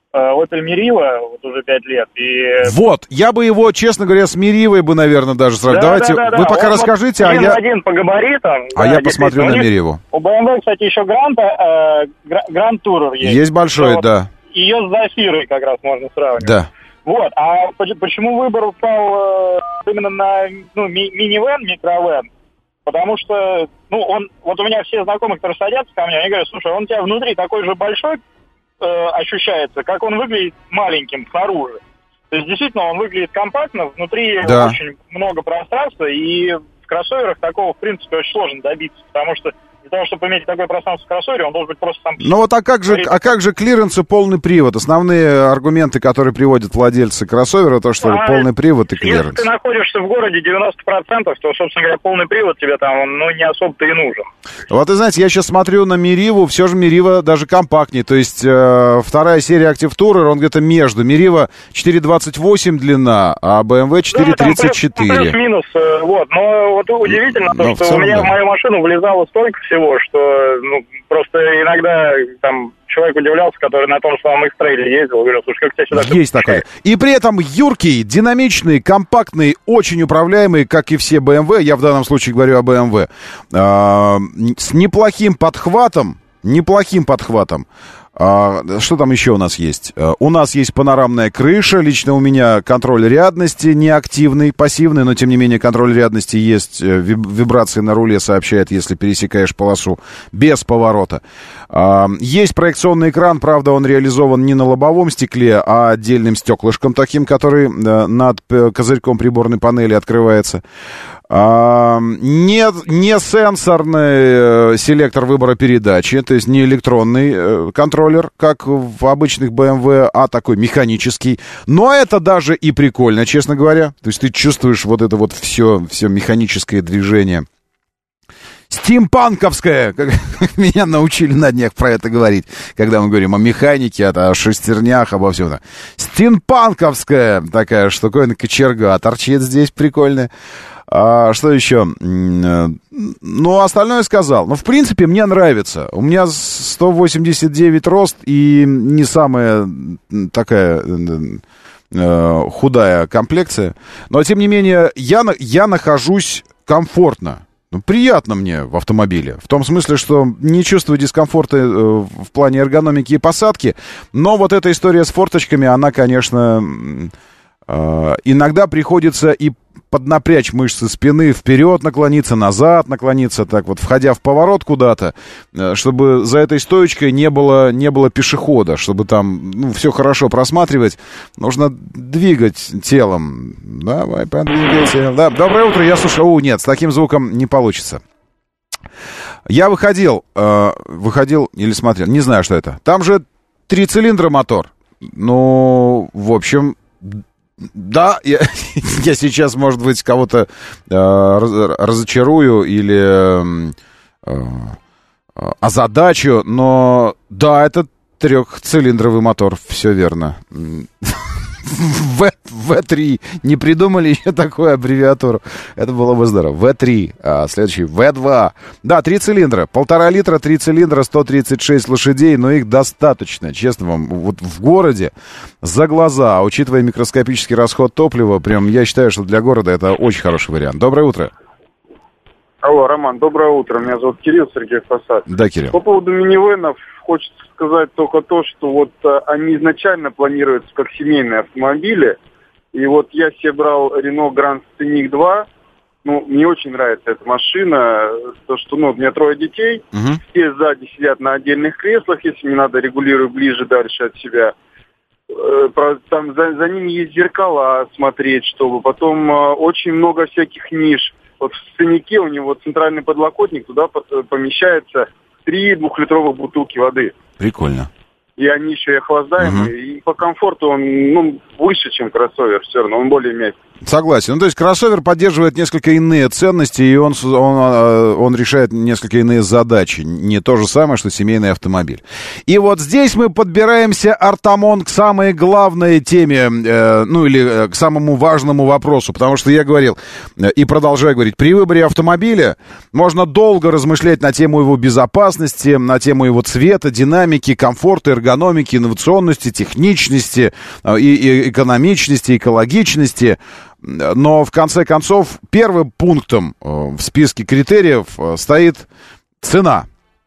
Opel Meriva, вот уже пять лет. И... Вот, я бы его, честно говоря, с Миривой бы, наверное, даже сразу. Да, Давайте, да, да, вы да. пока Он расскажите, вот а я... один по габаритам. А да, я посмотрю на Мириву. У бэ эм вэ, кстати, еще Грант, э, Гранд Турер есть. Есть большой, вот, да. Ее с Зафирой как раз можно сравнивать. Да. Вот, а почему выбор упал э, именно на ну, ми- минивэн, микровэн? Потому что, ну, он, вот у меня все знакомые, которые садятся ко мне, они говорят, слушай, он у тебя внутри такой же большой э, ощущается, как он выглядит маленьким снаружи. То есть, действительно, он выглядит компактно, внутри да. очень много пространства, и в кроссоверах такого, в принципе, очень сложно добиться, потому что для того, чтобы иметь такое пространство в кроссовере, он должен быть просто сам... Ну вот, а как же, а как же клиренс и полный привод? Основные аргументы, которые приводят владельцы кроссовера, то, что а, полный привод и клиренс. Если ты находишься в городе девяносто процентов, то, собственно говоря, полный привод тебе там, ну, не особо-то и нужен. Вот, и знаете, я сейчас смотрю на Мириву, все же Мирива даже компактнее, то есть э, вторая серия Active Tourer, он где-то между. Мирива четыре двадцать восемь длина, а бэ эм вэ четыре тридцать четыре. Да, плюс-минус, вот, но вот удивительно, но, то, что у меня да. в мою машину влезало столько всего, что ну, просто иногда там человек удивлялся, который на том самом X-Trail ездил, говорил, слушай, как тебя сюда... Есть такое. И при этом юркий, динамичный, компактный, очень управляемый, как и все бэ эм вэ, я в данном случае говорю о бэ эм вэ, а, с неплохим подхватом, неплохим подхватом. А, что там еще у нас есть? А, у нас есть панорамная крыша. Лично у меня контроль рядности неактивный, пассивный, но тем не менее контроль рядности есть. Вибрации на руле сообщает, если пересекаешь полосу без поворота. А, есть проекционный экран, правда, он реализован не на лобовом стекле, а отдельным стеклышком таким, который над козырьком приборной панели открывается. А, не, не сенсорный э, селектор выбора передачи, то есть не электронный э, контроллер, как в обычных бэ эм вэ, а такой механический. Но это даже и прикольно, честно говоря. То есть ты чувствуешь вот это вот все, все механическое движение. Стимпанковская, как меня научили на днях про это говорить, когда мы говорим о механике, о шестернях, обо всем. Стимпанковская такая штуковина, кочерга торчит здесь прикольная. А что еще? Ну, остальное сказал. Ну, в принципе, мне нравится. У меня сто восемьдесят девять рост и не самая такая э, худая комплекция. Но, тем не менее, я, я нахожусь комфортно. Ну, приятно мне в автомобиле. В том смысле, что не чувствую дискомфорта э, в плане эргономики и посадки. Но вот эта история с форточками, она, конечно, э, иногда приходится и поднапрячь мышцы спины, вперед наклониться, назад наклониться, так вот, входя в поворот куда-то, чтобы за этой стоечкой не было, не было пешехода, чтобы там, ну, все хорошо просматривать, нужно двигать телом. Давай, подвигайте. Да, доброе утро, я слушаю. О, нет, с таким звуком не получится. Я выходил, э, выходил или смотрел, не знаю, что это. Там же три цилиндра мотор. Ну, в общем... Да, я, я сейчас, может быть, кого-то э, раз, разочарую или э, э, озадачу, но да, это трехцилиндровый мотор, все верно. вэ три. Не придумали еще такую аббревиатуру. Это было бы здорово. вэ три. А следующий вэ два. Да, три цилиндра. Полтора литра, три цилиндра, сто тридцать шесть лошадей, но их достаточно, честно вам. Вот в городе за глаза, а учитывая микроскопический расход топлива, прям я считаю, что для города это очень хороший вариант. Доброе утро. Алло, Роман, доброе утро. Меня зовут Кирилл, Сергей Посад. Да, Кирилл. По поводу минивэнов хочется сказать только то, что вот а, они изначально планируются как семейные автомобили. И вот я себе брал Renault Grand Scenic два. Ну, мне очень нравится эта машина. То, что, ну, у меня трое детей. Uh-huh. Все сзади сидят на отдельных креслах, если не надо, регулирую ближе, дальше от себя. Там за, за ними есть зеркала смотреть, чтобы потом а, очень много всяких ниш. Вот в Сценике у него центральный подлокотник, туда помещается три двухлитровых бутылки воды. Прикольно. И они еще и охлаждаемые, угу. И по комфорту он, ну, выше, чем кроссовер, все равно, он более мягкий. Согласен. Ну, то есть кроссовер поддерживает несколько иные ценности, и он, он, он решает несколько иные задачи. Не то же самое, что семейный автомобиль. И вот здесь мы подбираемся, Артамон, к самой главной теме, э, ну или э, к самому важному вопросу. Потому что я говорил, э, и продолжаю говорить, при выборе автомобиля можно долго размышлять на тему его безопасности, на тему его цвета, динамики, комфорта, эргономики, инновационности, техничности, э, и, и экономичности, экологичности. Но, в конце концов, первым пунктом в списке критериев стоит цена.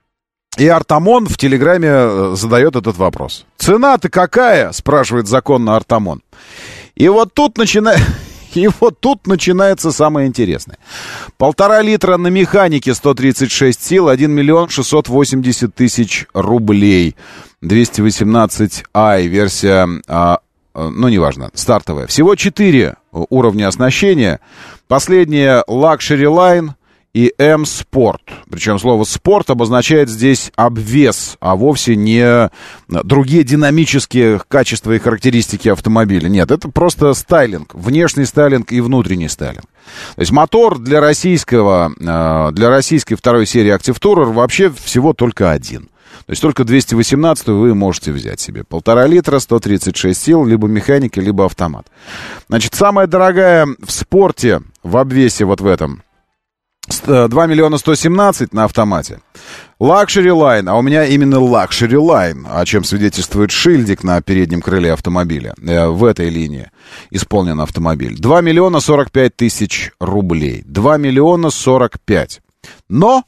И Артамон в Телеграме задает этот вопрос. «Цена-то какая?» — спрашивает законно Артамон. И вот тут начинает... И вот тут начинается самое интересное. Полтора литра на механике, сто тридцать шесть сил, один миллион шестьсот восемьдесят тысяч рублей. двести восемнадцать ай, версия... Ну, неважно, стартовая. Всего четыре уровня оснащения. Последняя Luxury Line и M-Sport. Причем слово «спорт» обозначает здесь обвес, а вовсе не другие динамические качества и характеристики автомобиля. Нет, это просто стайлинг. Внешний стайлинг и внутренний стайлинг. То есть мотор для российского, для российской второй серии Active Tourer вообще всего только один. То есть только двести восемнадцать вы можете взять себе. Полтора литра, сто тридцать шесть сил, либо механика, либо автомат. Значит, самая дорогая в спорте, в обвесе вот в этом, два миллиона сто семнадцать на автомате. Luxury Line, а у меня именно Luxury Line, о чем свидетельствует шильдик на переднем крыле автомобиля. В этой линии исполнен автомобиль. два миллиона сорок пять тысяч рублей. два миллиона сорок пять. Но...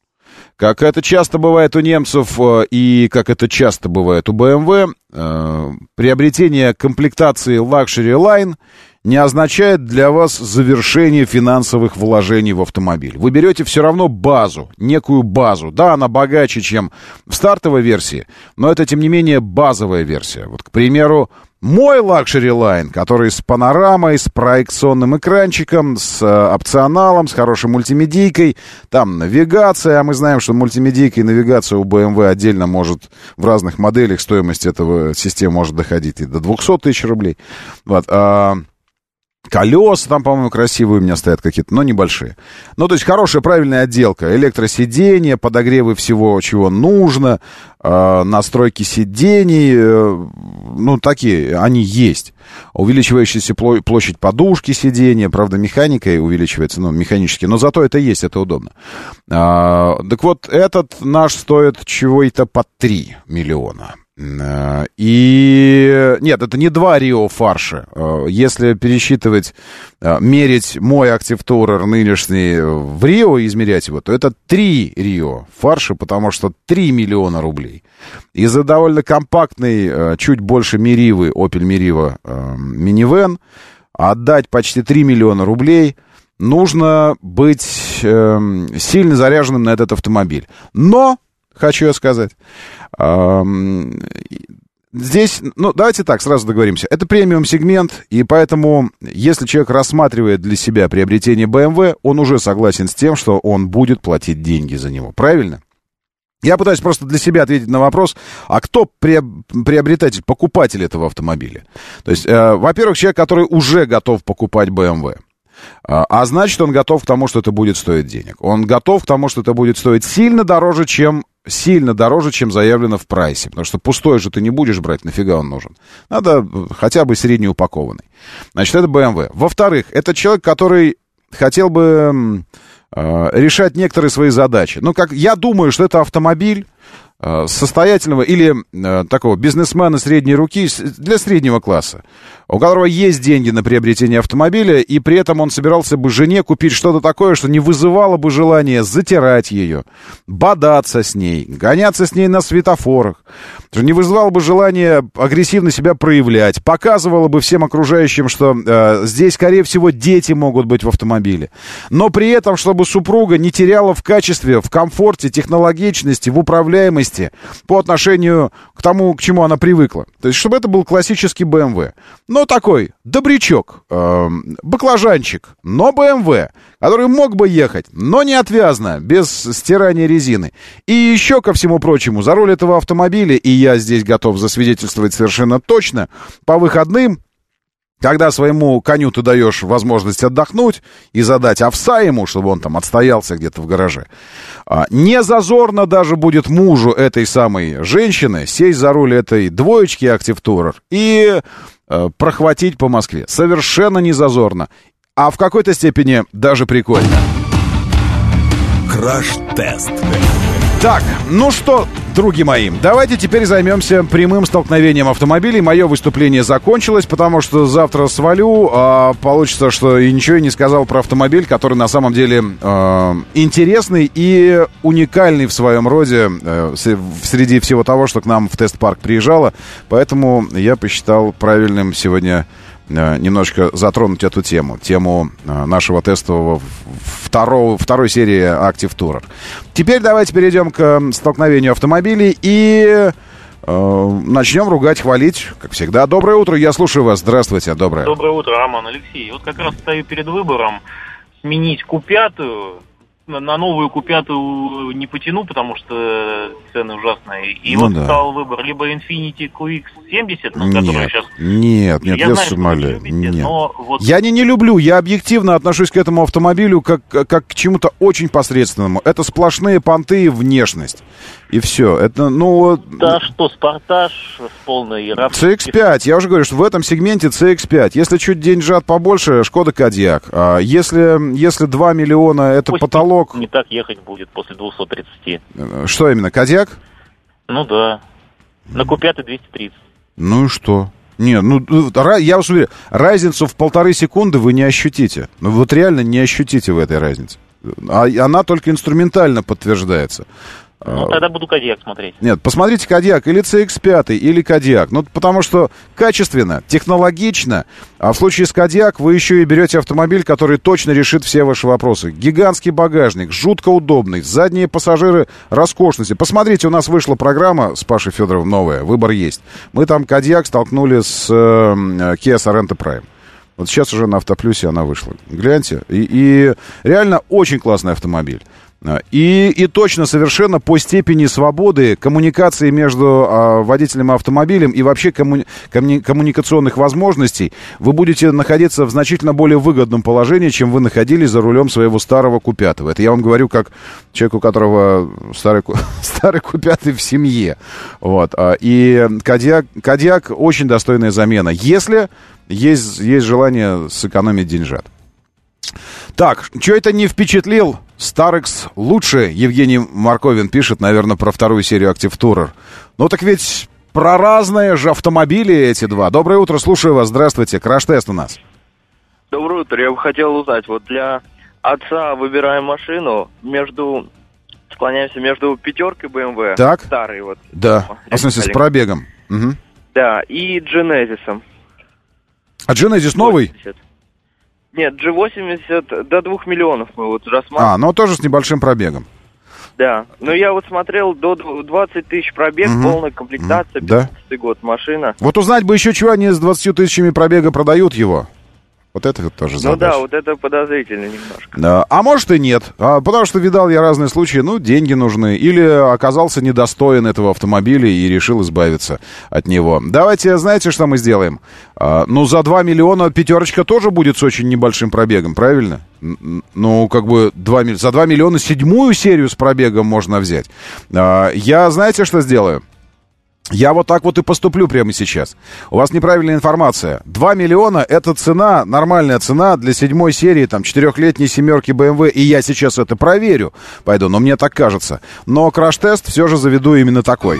Как это часто бывает у немцев и как это часто бывает у бэ эм вэ, э, приобретение комплектации Luxury Line не означает для вас завершение финансовых вложений в автомобиль. Вы берете все равно базу, некую базу. Да, она богаче, чем в стартовой версии, но это, тем не менее, базовая версия. Вот, к примеру, мой Luxury Line, который с панорамой, с проекционным экранчиком, с э, опционалом, с хорошей мультимедийкой, там навигация, а мы знаем, что мультимедийка и навигация у бэ эм вэ отдельно может в разных моделях, стоимость этого системы может доходить и до двести тысяч рублей. Вот, а... Колеса там, по-моему, красивые у меня стоят какие-то, но небольшие. Ну, то есть хорошая, правильная отделка. Электросиденья, подогревы всего, чего нужно, э, настройки сидений, э, ну, такие, они есть. Увеличивающаяся площадь подушки сиденья, правда, механикой увеличивается, ну, механически, но зато это есть, это удобно. Э, так вот, этот наш стоит чего-то по три миллиона. И нет, это не два Рио фарша. Если пересчитывать, мерить мой Active Tourer нынешний в Рио и измерять его, то это три Рио фарша, потому что три миллиона рублей. И за довольно компактный, чуть больше Меривы, Opel Meriva минивэн, отдать почти три миллиона рублей, нужно быть сильно заряженным на этот автомобиль. Но, хочу я сказать, здесь, ну, давайте так, сразу договоримся. Это премиум-сегмент, и поэтому, если человек рассматривает для себя приобретение бэ эм вэ, он уже согласен с тем, что он будет платить деньги за него. Правильно? Я пытаюсь просто для себя ответить на вопрос, а кто приобретатель, покупатель этого автомобиля? То есть, э, во-первых, человек, который уже готов покупать бэ эм вэ. А значит, он готов к тому, что это будет стоить денег. Он готов к тому, что это будет стоить сильно дороже, чем сильно дороже, чем заявлено в прайсе. Потому что пустой же ты не будешь брать, нафига он нужен. Надо хотя бы среднеупакованный. Значит, это бэ эм вэ. Во-вторых, это человек, который хотел бы э, решать некоторые свои задачи. Ну, как я думаю, что это автомобиль э, состоятельного или э, такого бизнесмена средней руки для среднего класса, у которого есть деньги на приобретение автомобиля, и при этом он собирался бы жене купить что-то такое, что не вызывало бы желания затирать ее, бодаться с ней, гоняться с ней на светофорах, что не вызывало бы желания агрессивно себя проявлять, показывало бы всем окружающим, что э, здесь, скорее всего, дети могут быть в автомобиле. Но при этом, чтобы супруга не теряла в качестве, в комфорте, технологичности, в управляемости по отношению к тому, к чему она привыкла. То есть, чтобы это был классический бэ эм вэ. Но такой добрячок, э, баклажанчик, но бэ эм вэ, который мог бы ехать, но не отвязно, без стирания резины. И еще, ко всему прочему, за руль этого автомобиля, и я здесь готов засвидетельствовать совершенно точно, по выходным Когда своему коню ты даешь возможность отдохнуть и задать овса ему, чтобы он там отстоялся где-то в гараже, не зазорно даже будет мужу этой самой женщины сесть за руль этой двоечки Active Tourer и прохватить по Москве. Совершенно не зазорно. А в какой-то степени даже прикольно. Краш-тест. Так, ну что, други мои, давайте теперь займемся прямым столкновением автомобилей. Мое выступление закончилось, потому что завтра свалю, а получится, что и ничего я не сказал про автомобиль, который на самом деле э, интересный и уникальный в своем роде э, среди всего того, что к нам в тест-парк приезжало. Поэтому я посчитал правильным сегодня немножко затронуть эту тему, тему нашего тестового второго, второй серии Active Tourer. Теперь давайте перейдем к столкновению автомобилей и э, начнем ругать, хвалить, как всегда. Доброе утро, я слушаю вас. Здравствуйте, доброе. Доброе утро, Роман, Алексей. Вот как раз стою перед выбором сменить Ку пять. На новую Ку пять не потяну, потому что цены ужасные. И ну вот да. стал выбор либо Infiniti Ку икс семьдесят, на которую сейчас... Нет, нет, я, я знаю, умоляю. Любите, нет. но вот... Я не, не люблю, я объективно отношусь к этому автомобилю как, как к чему-то очень посредственному. Это сплошные понты и внешность. И все. Это, ну... Да что, Спартаж с полной... Си икс пять. Я уже говорю, что в этом сегменте Си икс пять. Если чуть деньжат побольше, Шкода Кодиак. А если, если два миллиона это Пусть потолок... не так ехать будет после двести тридцать. Что именно, Кодиак? Ну да. На Ку пять двести тридцать. Ну и что? Не, ну, я вас уверяю, разницу в полторы секунды вы не ощутите. Ну вот реально не ощутите в этой разнице. А она только инструментально подтверждается. Ну, тогда буду Кодиак смотреть. Нет, посмотрите Кодиак или Си икс пять, или Кодиак. Ну, потому что качественно, технологично. А в случае с Кодиак вы еще и берете автомобиль, который точно решит все ваши вопросы. Гигантский багажник, жутко удобный, задние пассажиры роскошности. Посмотрите, у нас вышла программа с Пашей Федоровым новая, выбор есть. Мы там Кодиак столкнули с э, Kia Sorento Prime. Вот сейчас уже на Автоплюсе она вышла. Гляньте. И, и реально очень классный автомобиль. И, и точно совершенно по степени свободы коммуникации между а, водителем и автомобилем и вообще коммуни, коммуни, коммуникационных возможностей вы будете находиться в значительно более выгодном положении, чем вы находились за рулем своего старого Ку пять. Это я вам говорю как человек, у которого старый, старый Ку пять в семье. Вот. И Кодиак, Кодиак очень достойная замена, если есть, есть желание сэкономить деньжат. Так, что это не впечатлил? Старекс лучше, Евгений Марковин пишет, наверное, про вторую серию Active Tourer. Ну так ведь про разные же автомобили эти два. Доброе утро, слушаю вас, здравствуйте, краш-тест у нас. Доброе утро, я бы хотел узнать, вот для отца выбираем машину между, склоняемся между пятеркой бэ эм вэ, так. старой вот. Да, в смысле с пробегом. Угу. Да, и Genesis. А Genesis новый? восемьдесят. Нет, джи восемьдесят до двух миллионов мы вот рассматриваем. А, ну тоже с небольшим пробегом. Да, но я вот смотрел, до двадцать тысяч пробег, угу. полная комплектация, пятнадцатый да. год машина. Вот узнать бы еще, чего они с двадцатью тысячами пробега продают его. Вот это вот тоже задача. Ну да, вот это подозрительно немножко. Да. А может и нет, а, потому что видал я разные случаи, ну, деньги нужны, или оказался недостоин этого автомобиля и решил избавиться от него. Давайте, знаете, что мы сделаем? А, ну, за два миллиона пятерочка тоже будет с очень небольшим пробегом, правильно? Ну, как бы два, за два миллиона седьмую серию с пробегом можно взять. А, я, знаете, что сделаю? Я вот так вот и поступлю прямо сейчас. У вас неправильная информация. два миллиона — это цена, нормальная цена для седьмой серии, там, четырехлетней семерки бэ эм вэ. И я сейчас это проверю. Пойду, но мне так кажется. Но краш-тест все же заведу именно такой.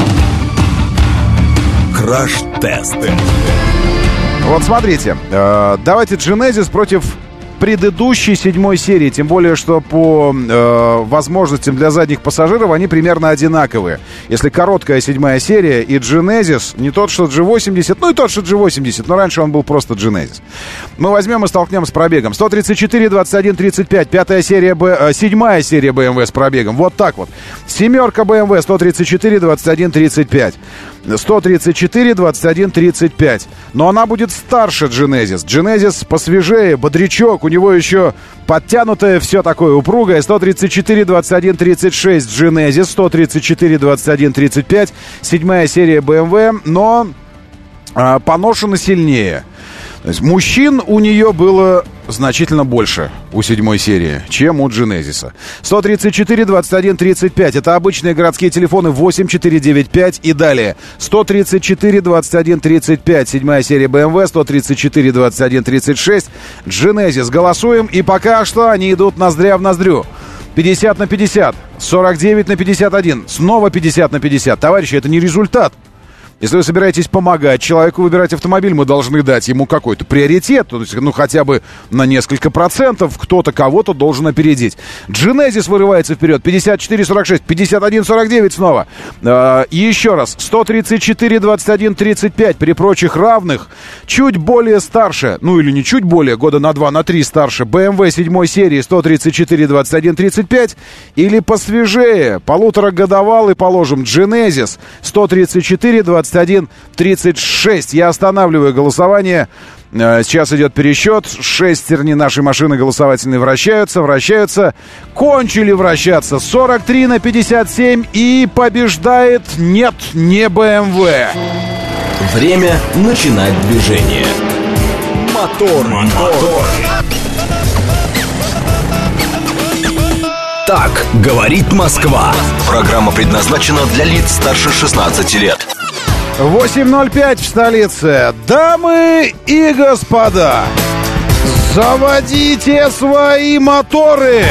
Краш-тест. Вот смотрите. Э, давайте Genesis против предыдущей седьмой серии, тем более, что по э, возможностям для задних пассажиров они примерно одинаковые. Если короткая седьмая серия и Genesis, не тот, что джи восемьдесят, ну и тот, что джи восемьдесят, но раньше он был просто Genesis. Мы возьмем и столкнем с пробегом. сто тридцать четыре, двадцать один, тридцать пять, пятая серия, Б, э, седьмая серия бэ эм вэ с пробегом. Вот так вот. Семерка бэ эм вэ, сто тридцать четыре, двадцать один, тридцать пять. сто тридцать четыре, двадцать один, тридцать пять. Но она будет старше Genesis. Genesis посвежее, бодрячок. У него еще подтянутое все такое упругое. сто тридцать четыре, двадцать один, тридцать шесть Genesis. сто тридцать четыре, двадцать один, тридцать пять. Седьмая серия бэ эм вэ, но а, поношена сильнее. То есть мужчин у нее было значительно больше у седьмой серии, чем у Genesis. сто тридцать четыре двадцать один тридцать пять. Это обычные городские телефоны восемь четыре девять пять и далее. сто тридцать четыре двадцать один тридцать пять. Седьмая серия бэ эм вэ. сто тридцать четыре двадцать один тридцать шесть. Genesis. Голосуем. И пока что они идут ноздря в ноздрю. пятьдесят на пятьдесят. сорок девять на пятьдесят один. Снова пятьдесят на пятьдесят. Товарищи, это не результат. Если вы собираетесь помогать человеку выбирать автомобиль, мы должны дать ему какой-то приоритет, то есть, ну, хотя бы на несколько процентов кто-то кого-то должен опередить. Genesis вырывается вперед, пятьдесят четыре сорок шесть, пятьдесят один сорок девять снова. А, и еще раз, сто тридцать четыре двадцать один тридцать пять, при прочих равных, чуть более старше, ну или не чуть более, года на два, на три старше, бэ эм вэ седьмой серии сто тридцать четыре двадцать один тридцать пять, или посвежее, полуторагодовалый, положим, Genesis сто тридцать четыре двадцать один тридцать шесть. Я останавливаю голосование. Сейчас идет пересчет. Шестерни нашей машины голосовательные вращаются, вращаются. Кончили вращаться. сорок три на пятьдесят семь. И побеждает, нет, не бэ эм вэ. Время начинать движение. Мотор, мотор. Так говорит Москва. Программа предназначена для лиц старше шестнадцати лет. восемь ноль пять в столице. Дамы и господа, заводите свои моторы!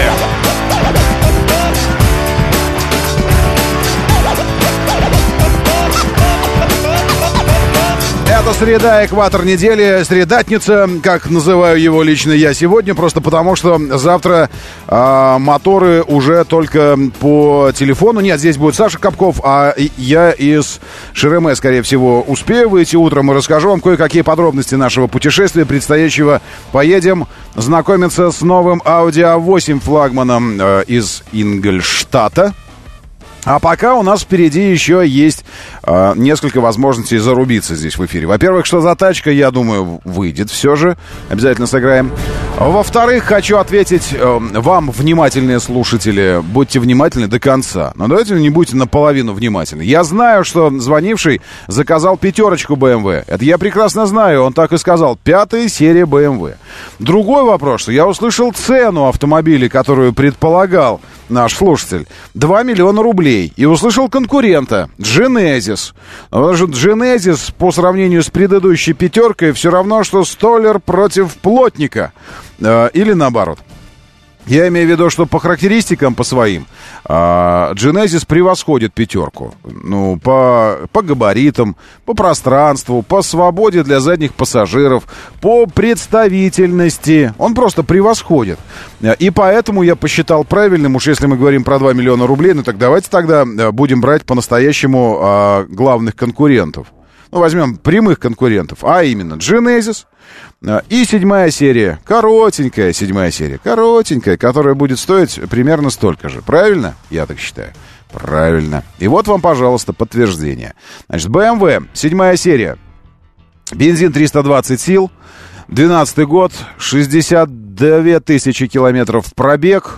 Это среда, экватор недели, средатница, как называю его лично я сегодня, просто потому что завтра э, моторы уже только по телефону. Нет, здесь будет Саша Капков, а я из Шереме, скорее всего, успею выйти утром и расскажу вам кое-какие подробности нашего путешествия предстоящего. Поедем знакомиться с новым Audi а восемь флагманом э, из Ингольштата. А пока у нас впереди еще есть э, несколько возможностей зарубиться здесь в эфире. Во-первых, что за тачка, я думаю, выйдет все же. Обязательно сыграем. Во-вторых, хочу ответить э, вам, внимательные слушатели, будьте внимательны до конца. Но давайте не будьте наполовину внимательны. Я знаю, что звонивший заказал пятерочку бэ эм вэ. Это я прекрасно знаю, он так и сказал. Пятая серия бэ эм вэ. Другой вопрос, что я услышал цену автомобиля, которую предполагал наш слушатель. два миллиона рублей. И услышал конкурента. Genesis. Потому что Genesis по сравнению с предыдущей пятеркой все равно, что столер против плотника. Э, или наоборот. Я имею в виду, что по характеристикам, по своим, э, Genesis превосходит пятерку. Ну, по, по габаритам, по пространству, по свободе для задних пассажиров, по представительности. Он просто превосходит. И поэтому я посчитал правильным, уж если мы говорим про два миллиона рублей, ну так давайте тогда будем брать по-настоящему э, главных конкурентов. Ну, возьмем прямых конкурентов, а именно Genesis и седьмая серия, коротенькая седьмая серия, коротенькая, которая будет стоить примерно столько же. Правильно? Я так считаю. Правильно. И вот вам, пожалуйста, подтверждение. Значит, бэ эм вэ, седьмая серия, бензин триста двадцать сил, двенадцатый год, шестьдесят две тысячи километров пробег.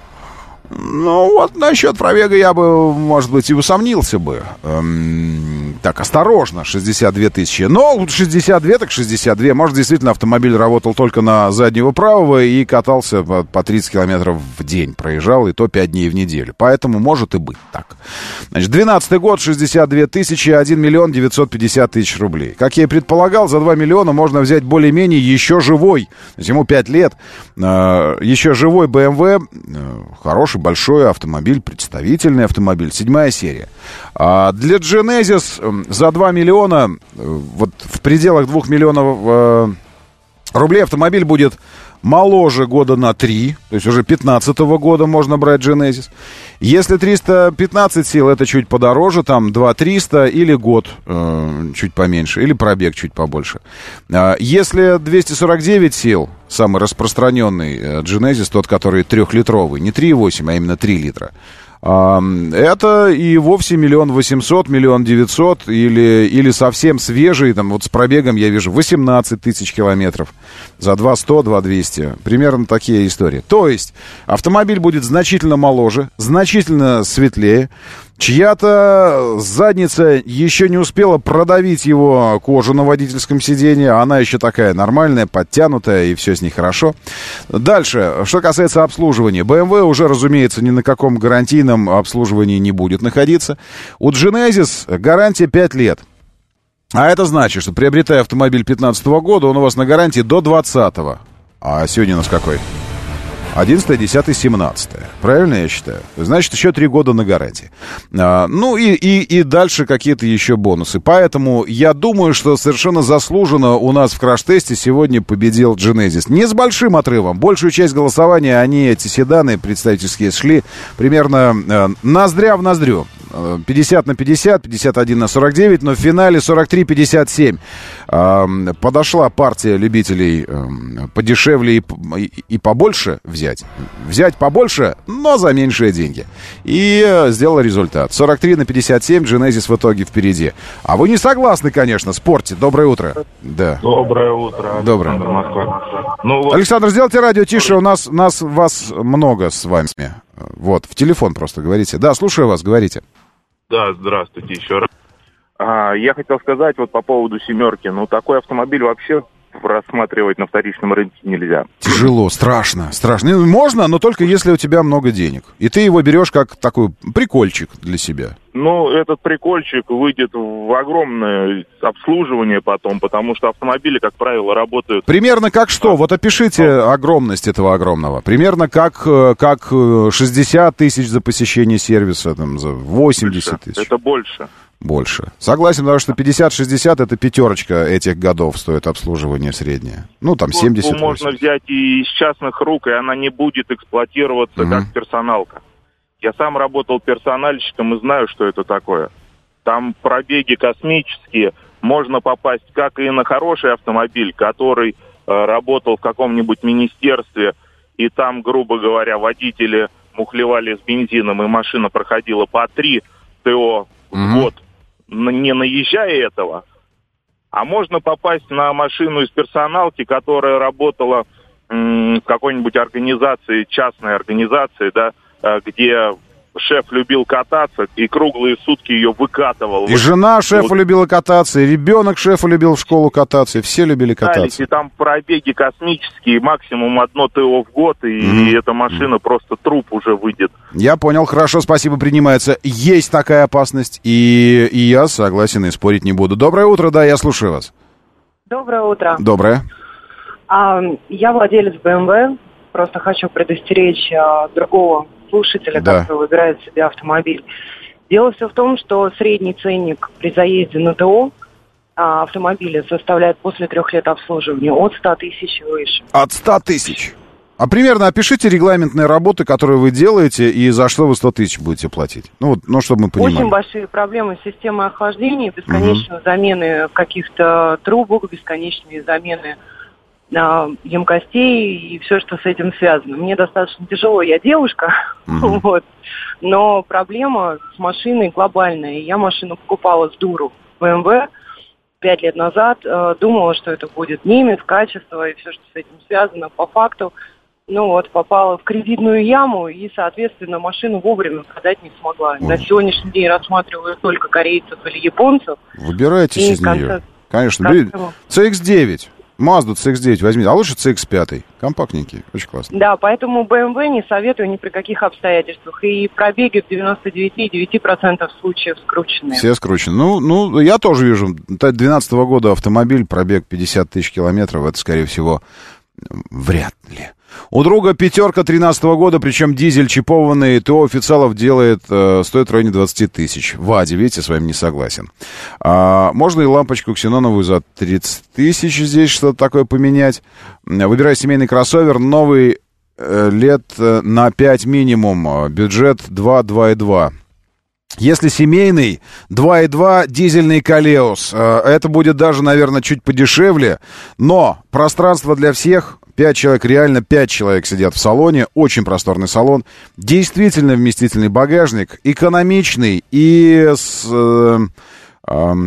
Ну, вот насчет пробега я бы, может быть, и усомнился бы. Эм, так, осторожно, шестьдесят две тысячи. Но шестьдесят две, так шестьдесят два. Может, действительно, автомобиль работал только на заднего правого и катался по, по тридцать километров в день. Проезжал, и то пять дней в неделю. Поэтому может и быть так. Значит, двенадцатый год, шестьдесят две тысячи, один миллион девятьсот пятьдесят тысяч рублей. Как я и предполагал, за два миллиона можно взять более-менее еще живой. То есть ему пять лет. Э, еще живой бэ эм вэ. Э, хороший, большой автомобиль, представительный автомобиль, седьмая серия. А для Genesis за два миллиона, вот в пределах двух миллионов э, рублей автомобиль будет моложе года на три, то есть уже пятнадцатого года можно брать Genesis. Если триста пятнадцать сил, это чуть подороже, там два триста или год э, чуть поменьше, или пробег чуть побольше. Э, если двести сорок девять сил, самый распространенный э, Genesis, тот, который трехлитровый, не три и восемь, а именно три литра, это и вовсе миллион восемьсот, миллион девятьсот, или, или совсем свежий, там вот с пробегом я вижу восемнадцать тысяч километров, за два сто, два двести, примерно такие истории. То есть автомобиль будет значительно моложе, значительно светлее, Чья-то задница еще не успела продавить его кожу на водительском сиденье. Она еще такая нормальная, подтянутая, и все с ней хорошо. Дальше, что касается обслуживания. бэ эм вэ уже, разумеется, ни на каком гарантийном обслуживании не будет находиться. У Genesis гарантия пять лет. А это значит, что приобретая автомобиль пятнадцатого года, он у вас на гарантии до двадцатого. А сегодня у нас какой? одиннадцатое, десятое, семнадцатое. Правильно я считаю? Значит, еще три года на гарантии. А, ну и, и, и дальше какие-то еще бонусы. Поэтому я думаю, что совершенно заслуженно у нас в краш-тесте сегодня победил Genesis. Не с большим отрывом. Большую часть голосования они, эти седаны представительские, шли примерно э, ноздря в ноздрю. пятьдесят на пятьдесят, пятьдесят один на сорок девять, но в финале сорок три пятьдесят семь. Э, подошла партия любителей э, подешевле и, и, и побольше взять. Взять побольше, но за меньшие деньги. И э, сделала результат. сорок три на пятьдесят семь, Genesis в итоге впереди. А вы не согласны, конечно, спорьте. Доброе утро. Да. Доброе утро. Доброе. Ну, вот... Александр, сделайте радио тише, у нас, нас вас много с вами. Вот, в телефон просто говорите. Да, слушаю вас, говорите. Да, здравствуйте еще раз. А, я хотел сказать вот по поводу «семерки». Ну, такой автомобиль вообще рассматривать на вторичном рынке нельзя. Тяжело, страшно, страшно. Можно, но только если у тебя много денег. И ты его берешь как такой прикольчик для себя. Ну, этот прикольчик выйдет в огромное обслуживание потом, потому что автомобили, как правило, работают... Примерно как что? Вот опишите огромность этого огромного. Примерно как, как шестьдесят тысяч за посещение сервиса, там, за восемьдесят тысяч. Это больше. Больше. Согласен, потому что пятьдесят-шестьдесят это пятерочка этих годов стоит обслуживание среднее. Ну, там семьдесят. Можно взять и из частных рук, и она не будет эксплуатироваться угу. как персоналка. Я сам работал персональщиком и знаю, что это такое. Там пробеги космические. Можно попасть как и на хороший автомобиль, который э, работал в каком-нибудь министерстве, и там, грубо говоря, водители мухлевали с бензином, и машина проходила по три ТО в угу. год, не наезжая этого. А можно попасть на машину из персоналки, которая работала м- в какой-нибудь организации, частной организации, да, где шеф любил кататься и круглые сутки ее выкатывал. И жена шефа вот. любила кататься, и ребенок шефа любил в школу кататься, и все любили кататься. И там пробеги космические, максимум одно ТО в год, и, mm-hmm. и эта машина mm-hmm. просто труп уже выйдет. Я понял, хорошо, спасибо, принимается. Есть такая опасность, и, и я согласен, и спорить не буду. Доброе утро, да, я слушаю вас. Доброе утро. Доброе. А, я владелец бэ эм вэ, просто хочу предостеречь а, другого слушателя, да. который выбирает себе автомобиль. Дело все в том, что средний ценник при заезде на ТО а, автомобиля составляет после трех лет обслуживания от ста тысяч и выше. От ста тысяч? А примерно опишите регламентные работы, которые вы делаете, и за что вы сто тысяч будете платить. Ну, вот, ну, чтобы мы понимали. Очень большие проблемы с системой охлаждения, бесконечные угу. замены каких-то трубок, бесконечные замены емкостей и все, что с этим связано. Мне достаточно тяжело, я девушка, mm-hmm. вот, но проблема с машиной глобальная. Я машину покупала с дуру бэ эм вэ пять лет назад, э, думала, что это будет немец, качество и все, что с этим связано. По факту, ну вот, попала в кредитную яму и, соответственно, машину вовремя продать не смогла. Mm-hmm. На сегодняшний день рассматриваю только корейцев или японцев. Выбирайтесь из конце... нее. Конечно, берите. си икс девять. Mazda си икс девять возьмите, а лучше си икс пять. Компактненький, очень классно. Да, поэтому бэ эм вэ не советую ни при каких обстоятельствах. И пробеги в девяносто девять целых девять десятых процента случаев скрученные. Все скручены. Ну, ну, я тоже вижу. двенадцатого года автомобиль, пробег пятьдесят тысяч километров. Это, скорее всего, вряд ли. У друга пятерка тринадцатого года, причем дизель чипованный, ТО официалов делает, э, стоит в районе двадцать тысяч. Вадя, видите, с вами не согласен. А, можно и лампочку ксеноновую за тридцать тысяч здесь что-то такое поменять. Выбирай семейный кроссовер, новый э, лет э, на пять минимум, бюджет два два и два. Если семейный, два и два дизельный Колеус. Это будет даже, наверное, чуть подешевле. Но пространство для всех. Пять человек, реально пять человек сидят в салоне. Очень просторный салон. Действительно вместительный багажник. Экономичный и с... Э, э,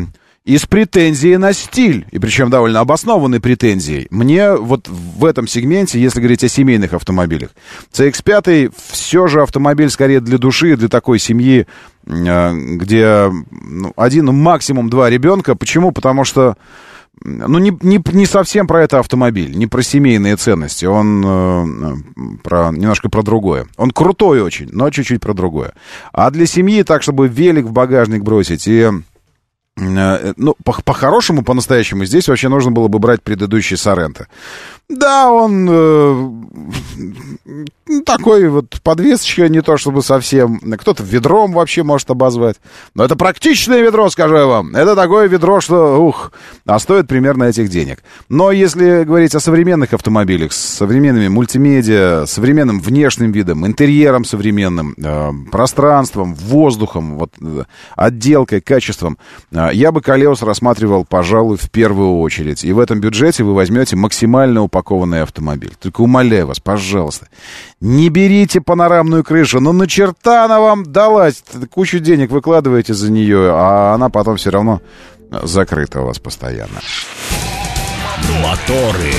и с претензией на стиль, и причем довольно обоснованной претензией. Мне вот в этом сегменте, если говорить о семейных автомобилях, си икс пять все же автомобиль скорее для души, для такой семьи, где ну, один, ну, максимум два ребенка. Почему? Потому что ну, не, не, не совсем про это автомобиль, не про семейные ценности, он э, про, немножко про другое. Он крутой очень, но чуть-чуть про другое. А для семьи так, чтобы велик в багажник бросить и... Ну, по- по-хорошему, по-настоящему, здесь вообще нужно было бы брать предыдущий Соренто. Да, он э, такой вот подвесочка, не то чтобы совсем... Кто-то ведром вообще может обозвать. Но это практичное ведро, скажу я вам. Это такое ведро, что, ух, а стоит примерно этих денег. Но если говорить о современных автомобилях, с современными мультимедиа, современным внешним видом, интерьером современным, э, пространством, воздухом, вот, э, отделкой, качеством, э, я бы Колеос рассматривал, пожалуй, в первую очередь. И в этом бюджете вы возьмете максимально упакованный автомобиль. Только умоляю вас, пожалуйста, не берите панорамную крышу. Ну, на черта она вам далась. Кучу денег выкладываете за нее, а она потом все равно закрыта у вас постоянно. Моторы.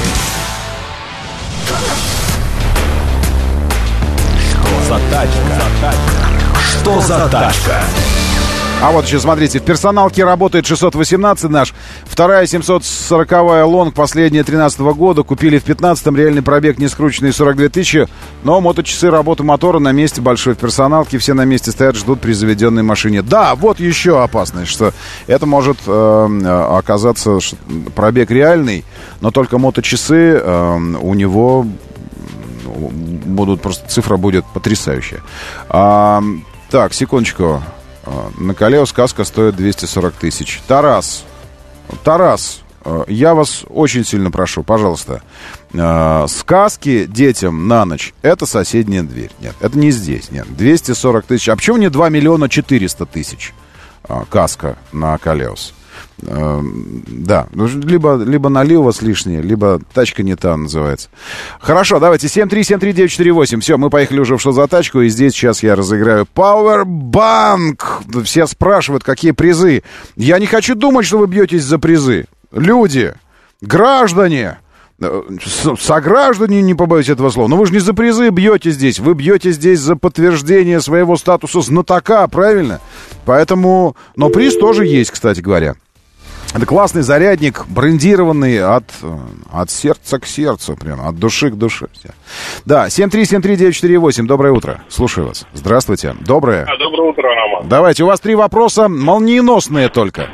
Что за тачка? Что за тачка? А вот еще, смотрите, в персоналке работает шестьсот восемнадцать наш. Вторая семьсот сороковая лонг, последняя тринадцатого года. Купили в пятнадцатом, реальный пробег не скрученный, сорок две тысячи. Но моточасы работы мотора на месте большой в персоналке. Все на месте стоят, ждут при заведенной машине. Да, вот еще опасность, что это может э, оказаться пробег реальный, но только моточасы э, у него будут, просто цифра будет потрясающая. А, так, секундочку. На Колео сказка стоит двести сорок тысяч. Тарас, Тарас, я вас очень сильно прошу, пожалуйста, сказки детям на ночь — это соседняя дверь. Нет, это не здесь, нет. двести сорок тысяч. А почему не два миллиона четыреста тысяч каска на Колеос? Да, либо, либо налил у вас лишнее, либо тачка не та называется. Хорошо, давайте семь три семь три девять четыре восемь. Все, мы поехали уже в «Что за тачку», и здесь сейчас я разыграю Powerbank. Все спрашивают, какие призы. Я не хочу думать, что вы бьетесь за призы. Люди, граждане, сограждане, не побоюсь этого слова. Но вы же не за призы бьете здесь. Вы бьете здесь за подтверждение своего статуса знатока, правильно? Поэтому, но приз тоже есть, кстати говоря. Это классный зарядник, брендированный от, от сердца к сердцу, прям, от души к душе. Да, семь три семь три девять четыре восемь, доброе утро, слушаю вас. Здравствуйте, доброе. А, доброе утро, Роман. Давайте, у вас три вопроса, молниеносные только.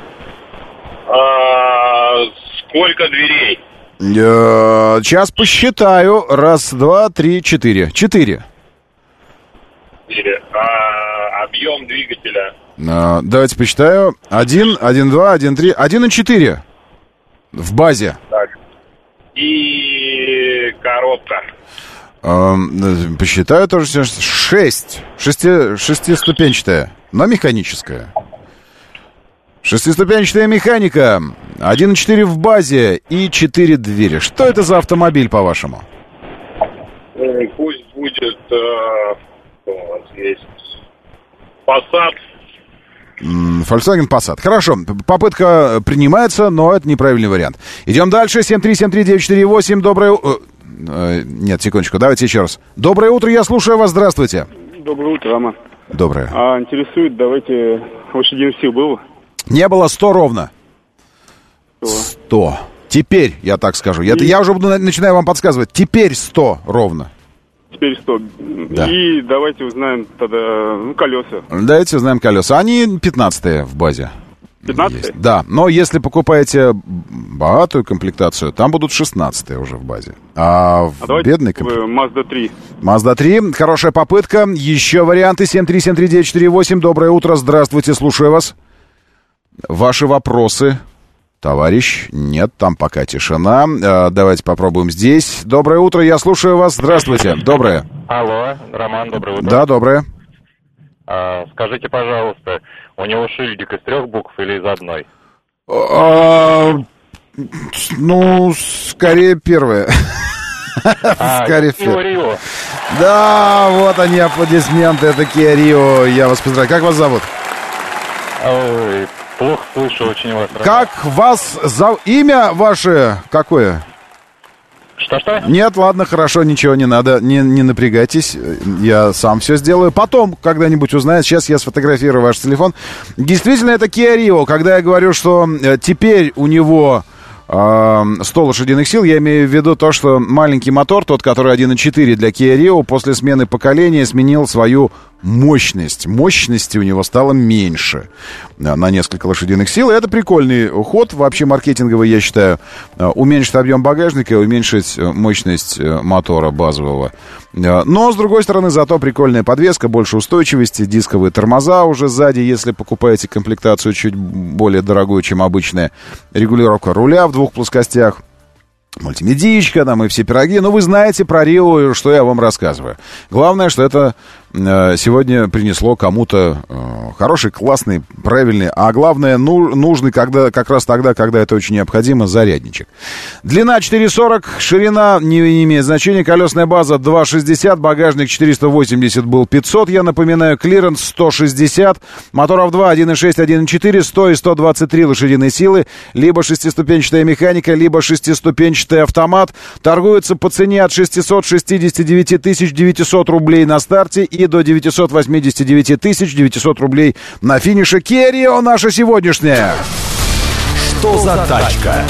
А, сколько дверей? Сейчас посчитаю. Раз, два, три, четыре. Четыре. Четыре. А, объем двигателя? А, давайте посчитаю. Один, один, два, один, три, один и четыре. В базе. Так. И коробка? А, посчитаю тоже. Шесть. Шести, шестиступенчатая, но механическая. Шестиступенчатая механика. один и четыре в базе и четыре двери. Что это за автомобиль, по-вашему? Пусть будет... Э, что у нас есть? Passat. Volkswagen Passat. Хорошо, попытка принимается, но это неправильный вариант. Идем дальше. семь три семь три девять четыре восемь. Доброе... Э, нет, секундочку, давайте еще раз. Доброе утро, я слушаю вас. Здравствуйте. Доброе утро, Роман. Доброе. А интересует, давайте, лошадиных сил было? Не было сто ровно. сто. Теперь, я так скажу. Я, я уже буду, начинаю вам подсказывать. Теперь сто ровно. Теперь сто. Да. И давайте узнаем тогда, ну, колеса. Давайте узнаем колеса. Они пятнадцатые в базе. пятнадцатые? Да, но если покупаете богатую комплектацию, там будут шестнадцатые уже в базе. А в а бедной комплектации... Mazda три. Mazda три, хорошая попытка. Еще варианты. семь три семь три девять четыре восемь. Доброе утро, здравствуйте, слушаю вас. Ваши вопросы, товарищ? Нет, там пока тишина. А, давайте попробуем здесь. Доброе утро, я слушаю вас. Здравствуйте. Доброе. Алло, Роман, доброе утро. Да, доброе. А, скажите, пожалуйста, у него шильдик из трех букв или из одной? А, ну, скорее первое. А, скорее Kia Rio. Да, вот они, аплодисменты. Это Kia Rio. Я вас поздравляю. Как вас зовут? Ой, плохо слышу очень вас. Как вас зовут? Имя ваше какое? Что-что? Нет, ладно, хорошо, ничего не надо, не, не напрягайтесь, я сам все сделаю. Потом когда-нибудь узнаю, сейчас я сфотографирую ваш телефон. Действительно, это Kia Rio. Когда я говорю, что теперь у него э, сто лошадиных сил, я имею в виду то, что маленький мотор, тот, который один и четыре для Kia Rio, после смены поколения сменил свою мощность. Мощности у него стало меньше на несколько лошадиных сил. И это прикольный ход, вообще маркетинговый, я считаю. Уменьшить объем багажника и уменьшить мощность мотора базового. Но, с другой стороны, зато прикольная подвеска, больше устойчивости, дисковые тормоза уже сзади, если покупаете комплектацию чуть более дорогую, чем обычная. Регулировка руля в двух плоскостях. Мультимедиечка, там и все пироги. Но вы знаете про Рио, что я вам рассказываю. Главное, что это э, сегодня принесло кому-то э, хороший, классный, правильный, а главное, ну, нужный когда, как раз тогда, когда это очень необходимо, зарядничек. Длина четыре сорок, ширина не, не имеет значения, колесная база два шестьдесят, багажник четыреста восемьдесят был пятьсот, я напоминаю, клиренс сто шестьдесят, моторов два, один и шесть, один и четыре, сто и сто двадцать три лошадиные силы, либо шестиступенчатая механика, либо шестиступенчатая автомат. Торгуется по цене от шестьсот шестьдесят девять тысяч девятьсот рублей на старте и до девятьсот восемьдесят девять тысяч девятьсот рублей на финише. Kia Rio наша сегодняшняя. Что за тачка?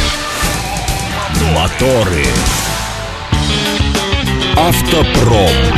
Моторы. Автопром.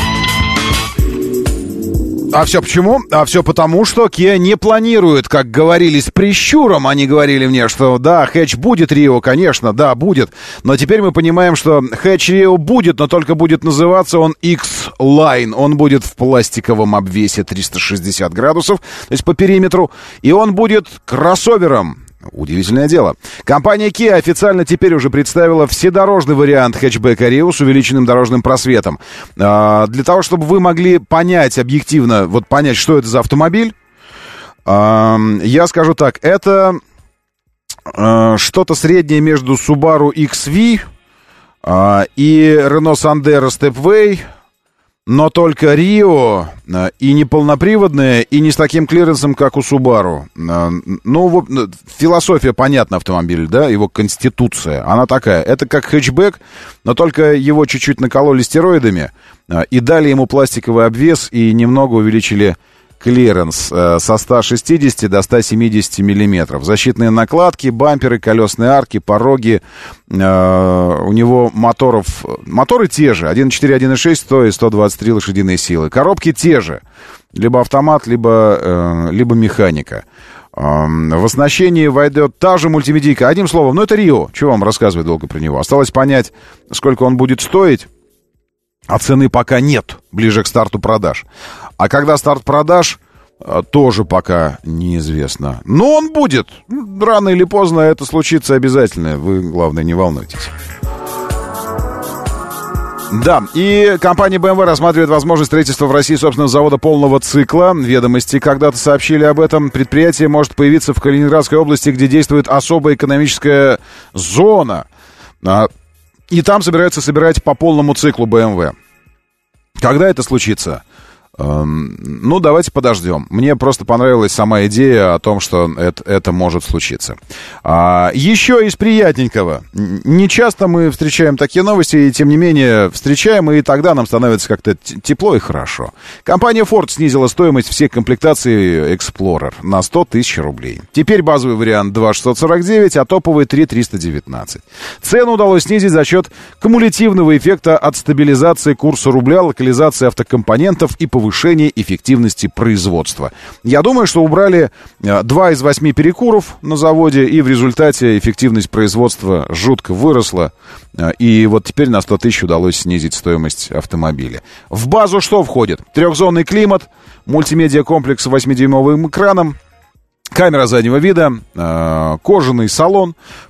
А все почему? А все потому, что Kia не планирует, как говорили с прищуром. Они говорили мне, что да, хэтч будет Rio, конечно, да, будет. Но теперь мы понимаем, что хэтч Rio будет, но только будет называться он X-Line. Он будет в пластиковом обвесе триста шестьдесят градусов, то есть по периметру. И он будет кроссовером. Удивительное дело. Компания Kia официально теперь уже представила вседорожный вариант хэтчбека Rio с увеличенным дорожным просветом. А, для того, чтобы вы могли понять объективно, вот понять, что это за автомобиль, а, я скажу так, это а, что-то среднее между Subaru икс ви а, и Renault Sandero Stepway, но только Rio, и не полноприводная, и не с таким клиренсом, как у Subaru. Ну, вот, философия понятна автомобиля, да, его конституция, она такая. Это как хэтчбэк, но только его чуть-чуть накололи стероидами, и дали ему пластиковый обвес, и немного увеличили клиренс со ста шестидесяти до ста семидесяти миллиметров. Защитные накладки, бамперы, колесные арки, пороги. Э, у него моторов... Моторы те же. один и четыре, один и шесть, сто и сто двадцать три лошадиные силы. Коробки те же. Либо автомат, либо, э, либо механика. Э, в оснащении войдет та же мультимедийка. Одним словом, ну это Рио. Чего вам рассказывать долго про него? Осталось понять, сколько он будет стоить. А цены пока нет, ближе к старту продаж. А когда старт продаж, тоже пока неизвестно. Но он будет. Рано или поздно это случится обязательно. Вы, главное, не волнуйтесь. Да, и компания бэ эм вэ рассматривает возможность строительства в России собственного завода полного цикла. Ведомости когда-то сообщили об этом. Предприятие может появиться в Калининградской области, где действует особая экономическая зона. И там собираются собирать по полному циклу бэ эм вэ. Когда это случится? Эм, ну, давайте подождем. Мне просто понравилась сама идея о том, что это, это может случиться. А, еще из приятненького. Не часто мы встречаем такие новости, и тем не менее встречаем, и тогда нам становится как-то тепло и хорошо. Компания Ford снизила стоимость всех комплектаций Explorer на сто тысяч рублей. Теперь базовый вариант два шестьсот сорок девять, а топовый три триста девятнадцать. Цену удалось снизить за счет кумулятивного эффекта от стабилизации курса рубля, локализации автокомпонентов и повышения повышение эффективности производства. Я думаю, что убрали два из восьми перекуров на заводе, и в результате эффективность производства жутко выросла. И вот теперь на сто тысяч удалось снизить стоимость автомобиля. В базу что входит? Трехзонный климат, мультимедиа-комплекс с восьмидюймовым экраном, камера заднего вида, э, кожаный салон,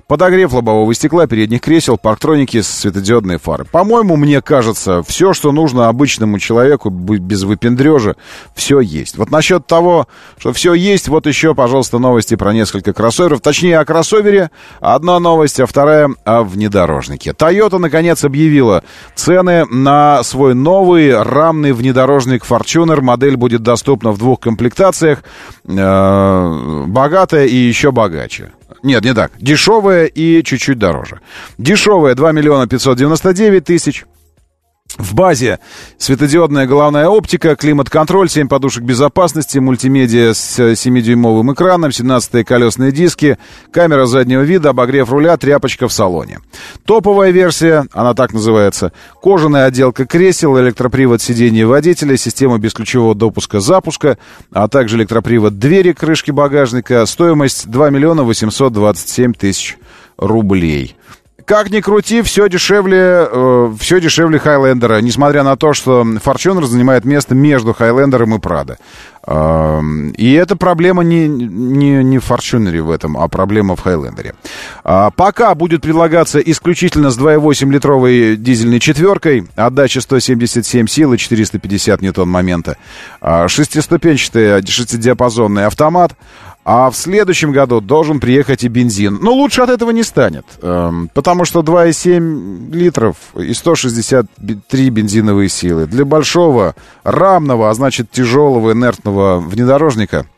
подогрев лобового стекла, передних кресел, парктроники, светодиодные фары. По-моему, мне кажется, все, что нужно обычному человеку без выпендрежа, все есть. Вот насчет того, что все есть, вот еще, пожалуйста, новости про несколько кроссоверов. Точнее, о кроссовере одна новость, а вторая о внедорожнике. Toyota, наконец, объявила цены на свой новый рамный внедорожник Fortuner. Модель будет доступна в двух комплектациях. Э-э- богатая и еще богаче. Нет, не так. Дешевая и чуть-чуть дороже. Дешевая два миллиона пятьсот девяносто девять тысяч. В базе светодиодная головная оптика, климат-контроль, семь подушек безопасности, мультимедиа с семидюймовым экраном, семнадцатые колесные диски, камера заднего вида, обогрев руля, тряпочка в салоне. Топовая версия, она так называется, кожаная отделка кресел, электропривод сиденья водителя, система бесключевого допуска запуска, а также электропривод двери крышки багажника. Стоимость два миллиона восемьсот двадцать семь тысяч рублей. Как ни крути, все дешевле, э, все дешевле Хайлендера, несмотря на то, что Fortuner занимает место между Хайлендером и Прадо. Э, и эта проблема не, не, не в Fortuner в этом, а проблема в Хайлендере. Э, пока будет предлагаться исключительно с два и восемь литровой дизельной четверкой, отдача сто семьдесят семь сил и четыреста пятьдесят ньютон-момента, э, шестиступенчатый шестидиапазонный автомат. А в следующем году должен приехать и бензин. Но лучше от этого не станет, эм, потому что два и семь литров и сто шестьдесят три бензиновые силы. Для большого, рамного, а значит тяжелого, инертного внедорожника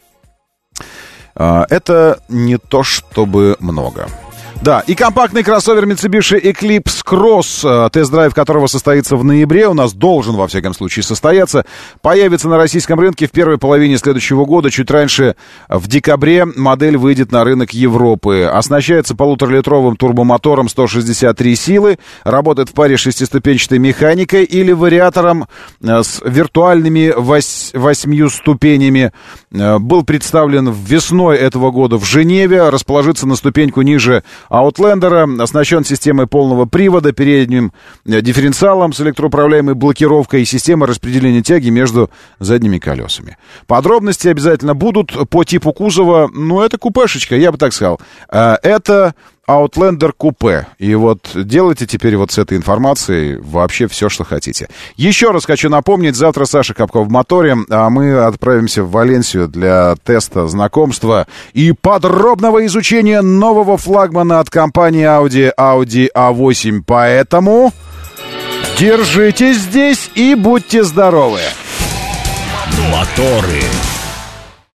э, это не то чтобы много. Да, и компактный кроссовер Mitsubishi Eclipse Cross, тест-драйв которого состоится в ноябре, у нас должен, во всяком случае, состояться, появится на российском рынке в первой половине следующего года. Чуть раньше, в декабре, модель выйдет на рынок Европы. Оснащается полуторалитровым турбомотором сто шестьдесят три силы, работает в паре с шестиступенчатой механикой или вариатором с виртуальными вось, восьмью ступенями. Был представлен весной этого года в Женеве, расположится на ступеньку ниже Аутлендера, оснащен системой полного привода, передним дифференциалом с электроуправляемой блокировкой и системой распределения тяги между задними колесами. Подробности обязательно будут по типу кузова. Ну, это купешечка, я бы так сказал. Это Outlander купе. И вот делайте теперь вот с этой информацией вообще все, что хотите. Еще раз хочу напомнить, завтра Саша Капков в моторе, а мы отправимся в Валенсию для теста, знакомства и подробного изучения нового флагмана от компании Audi, Audi а восемь. Поэтому держитесь здесь и будьте здоровы. Моторы.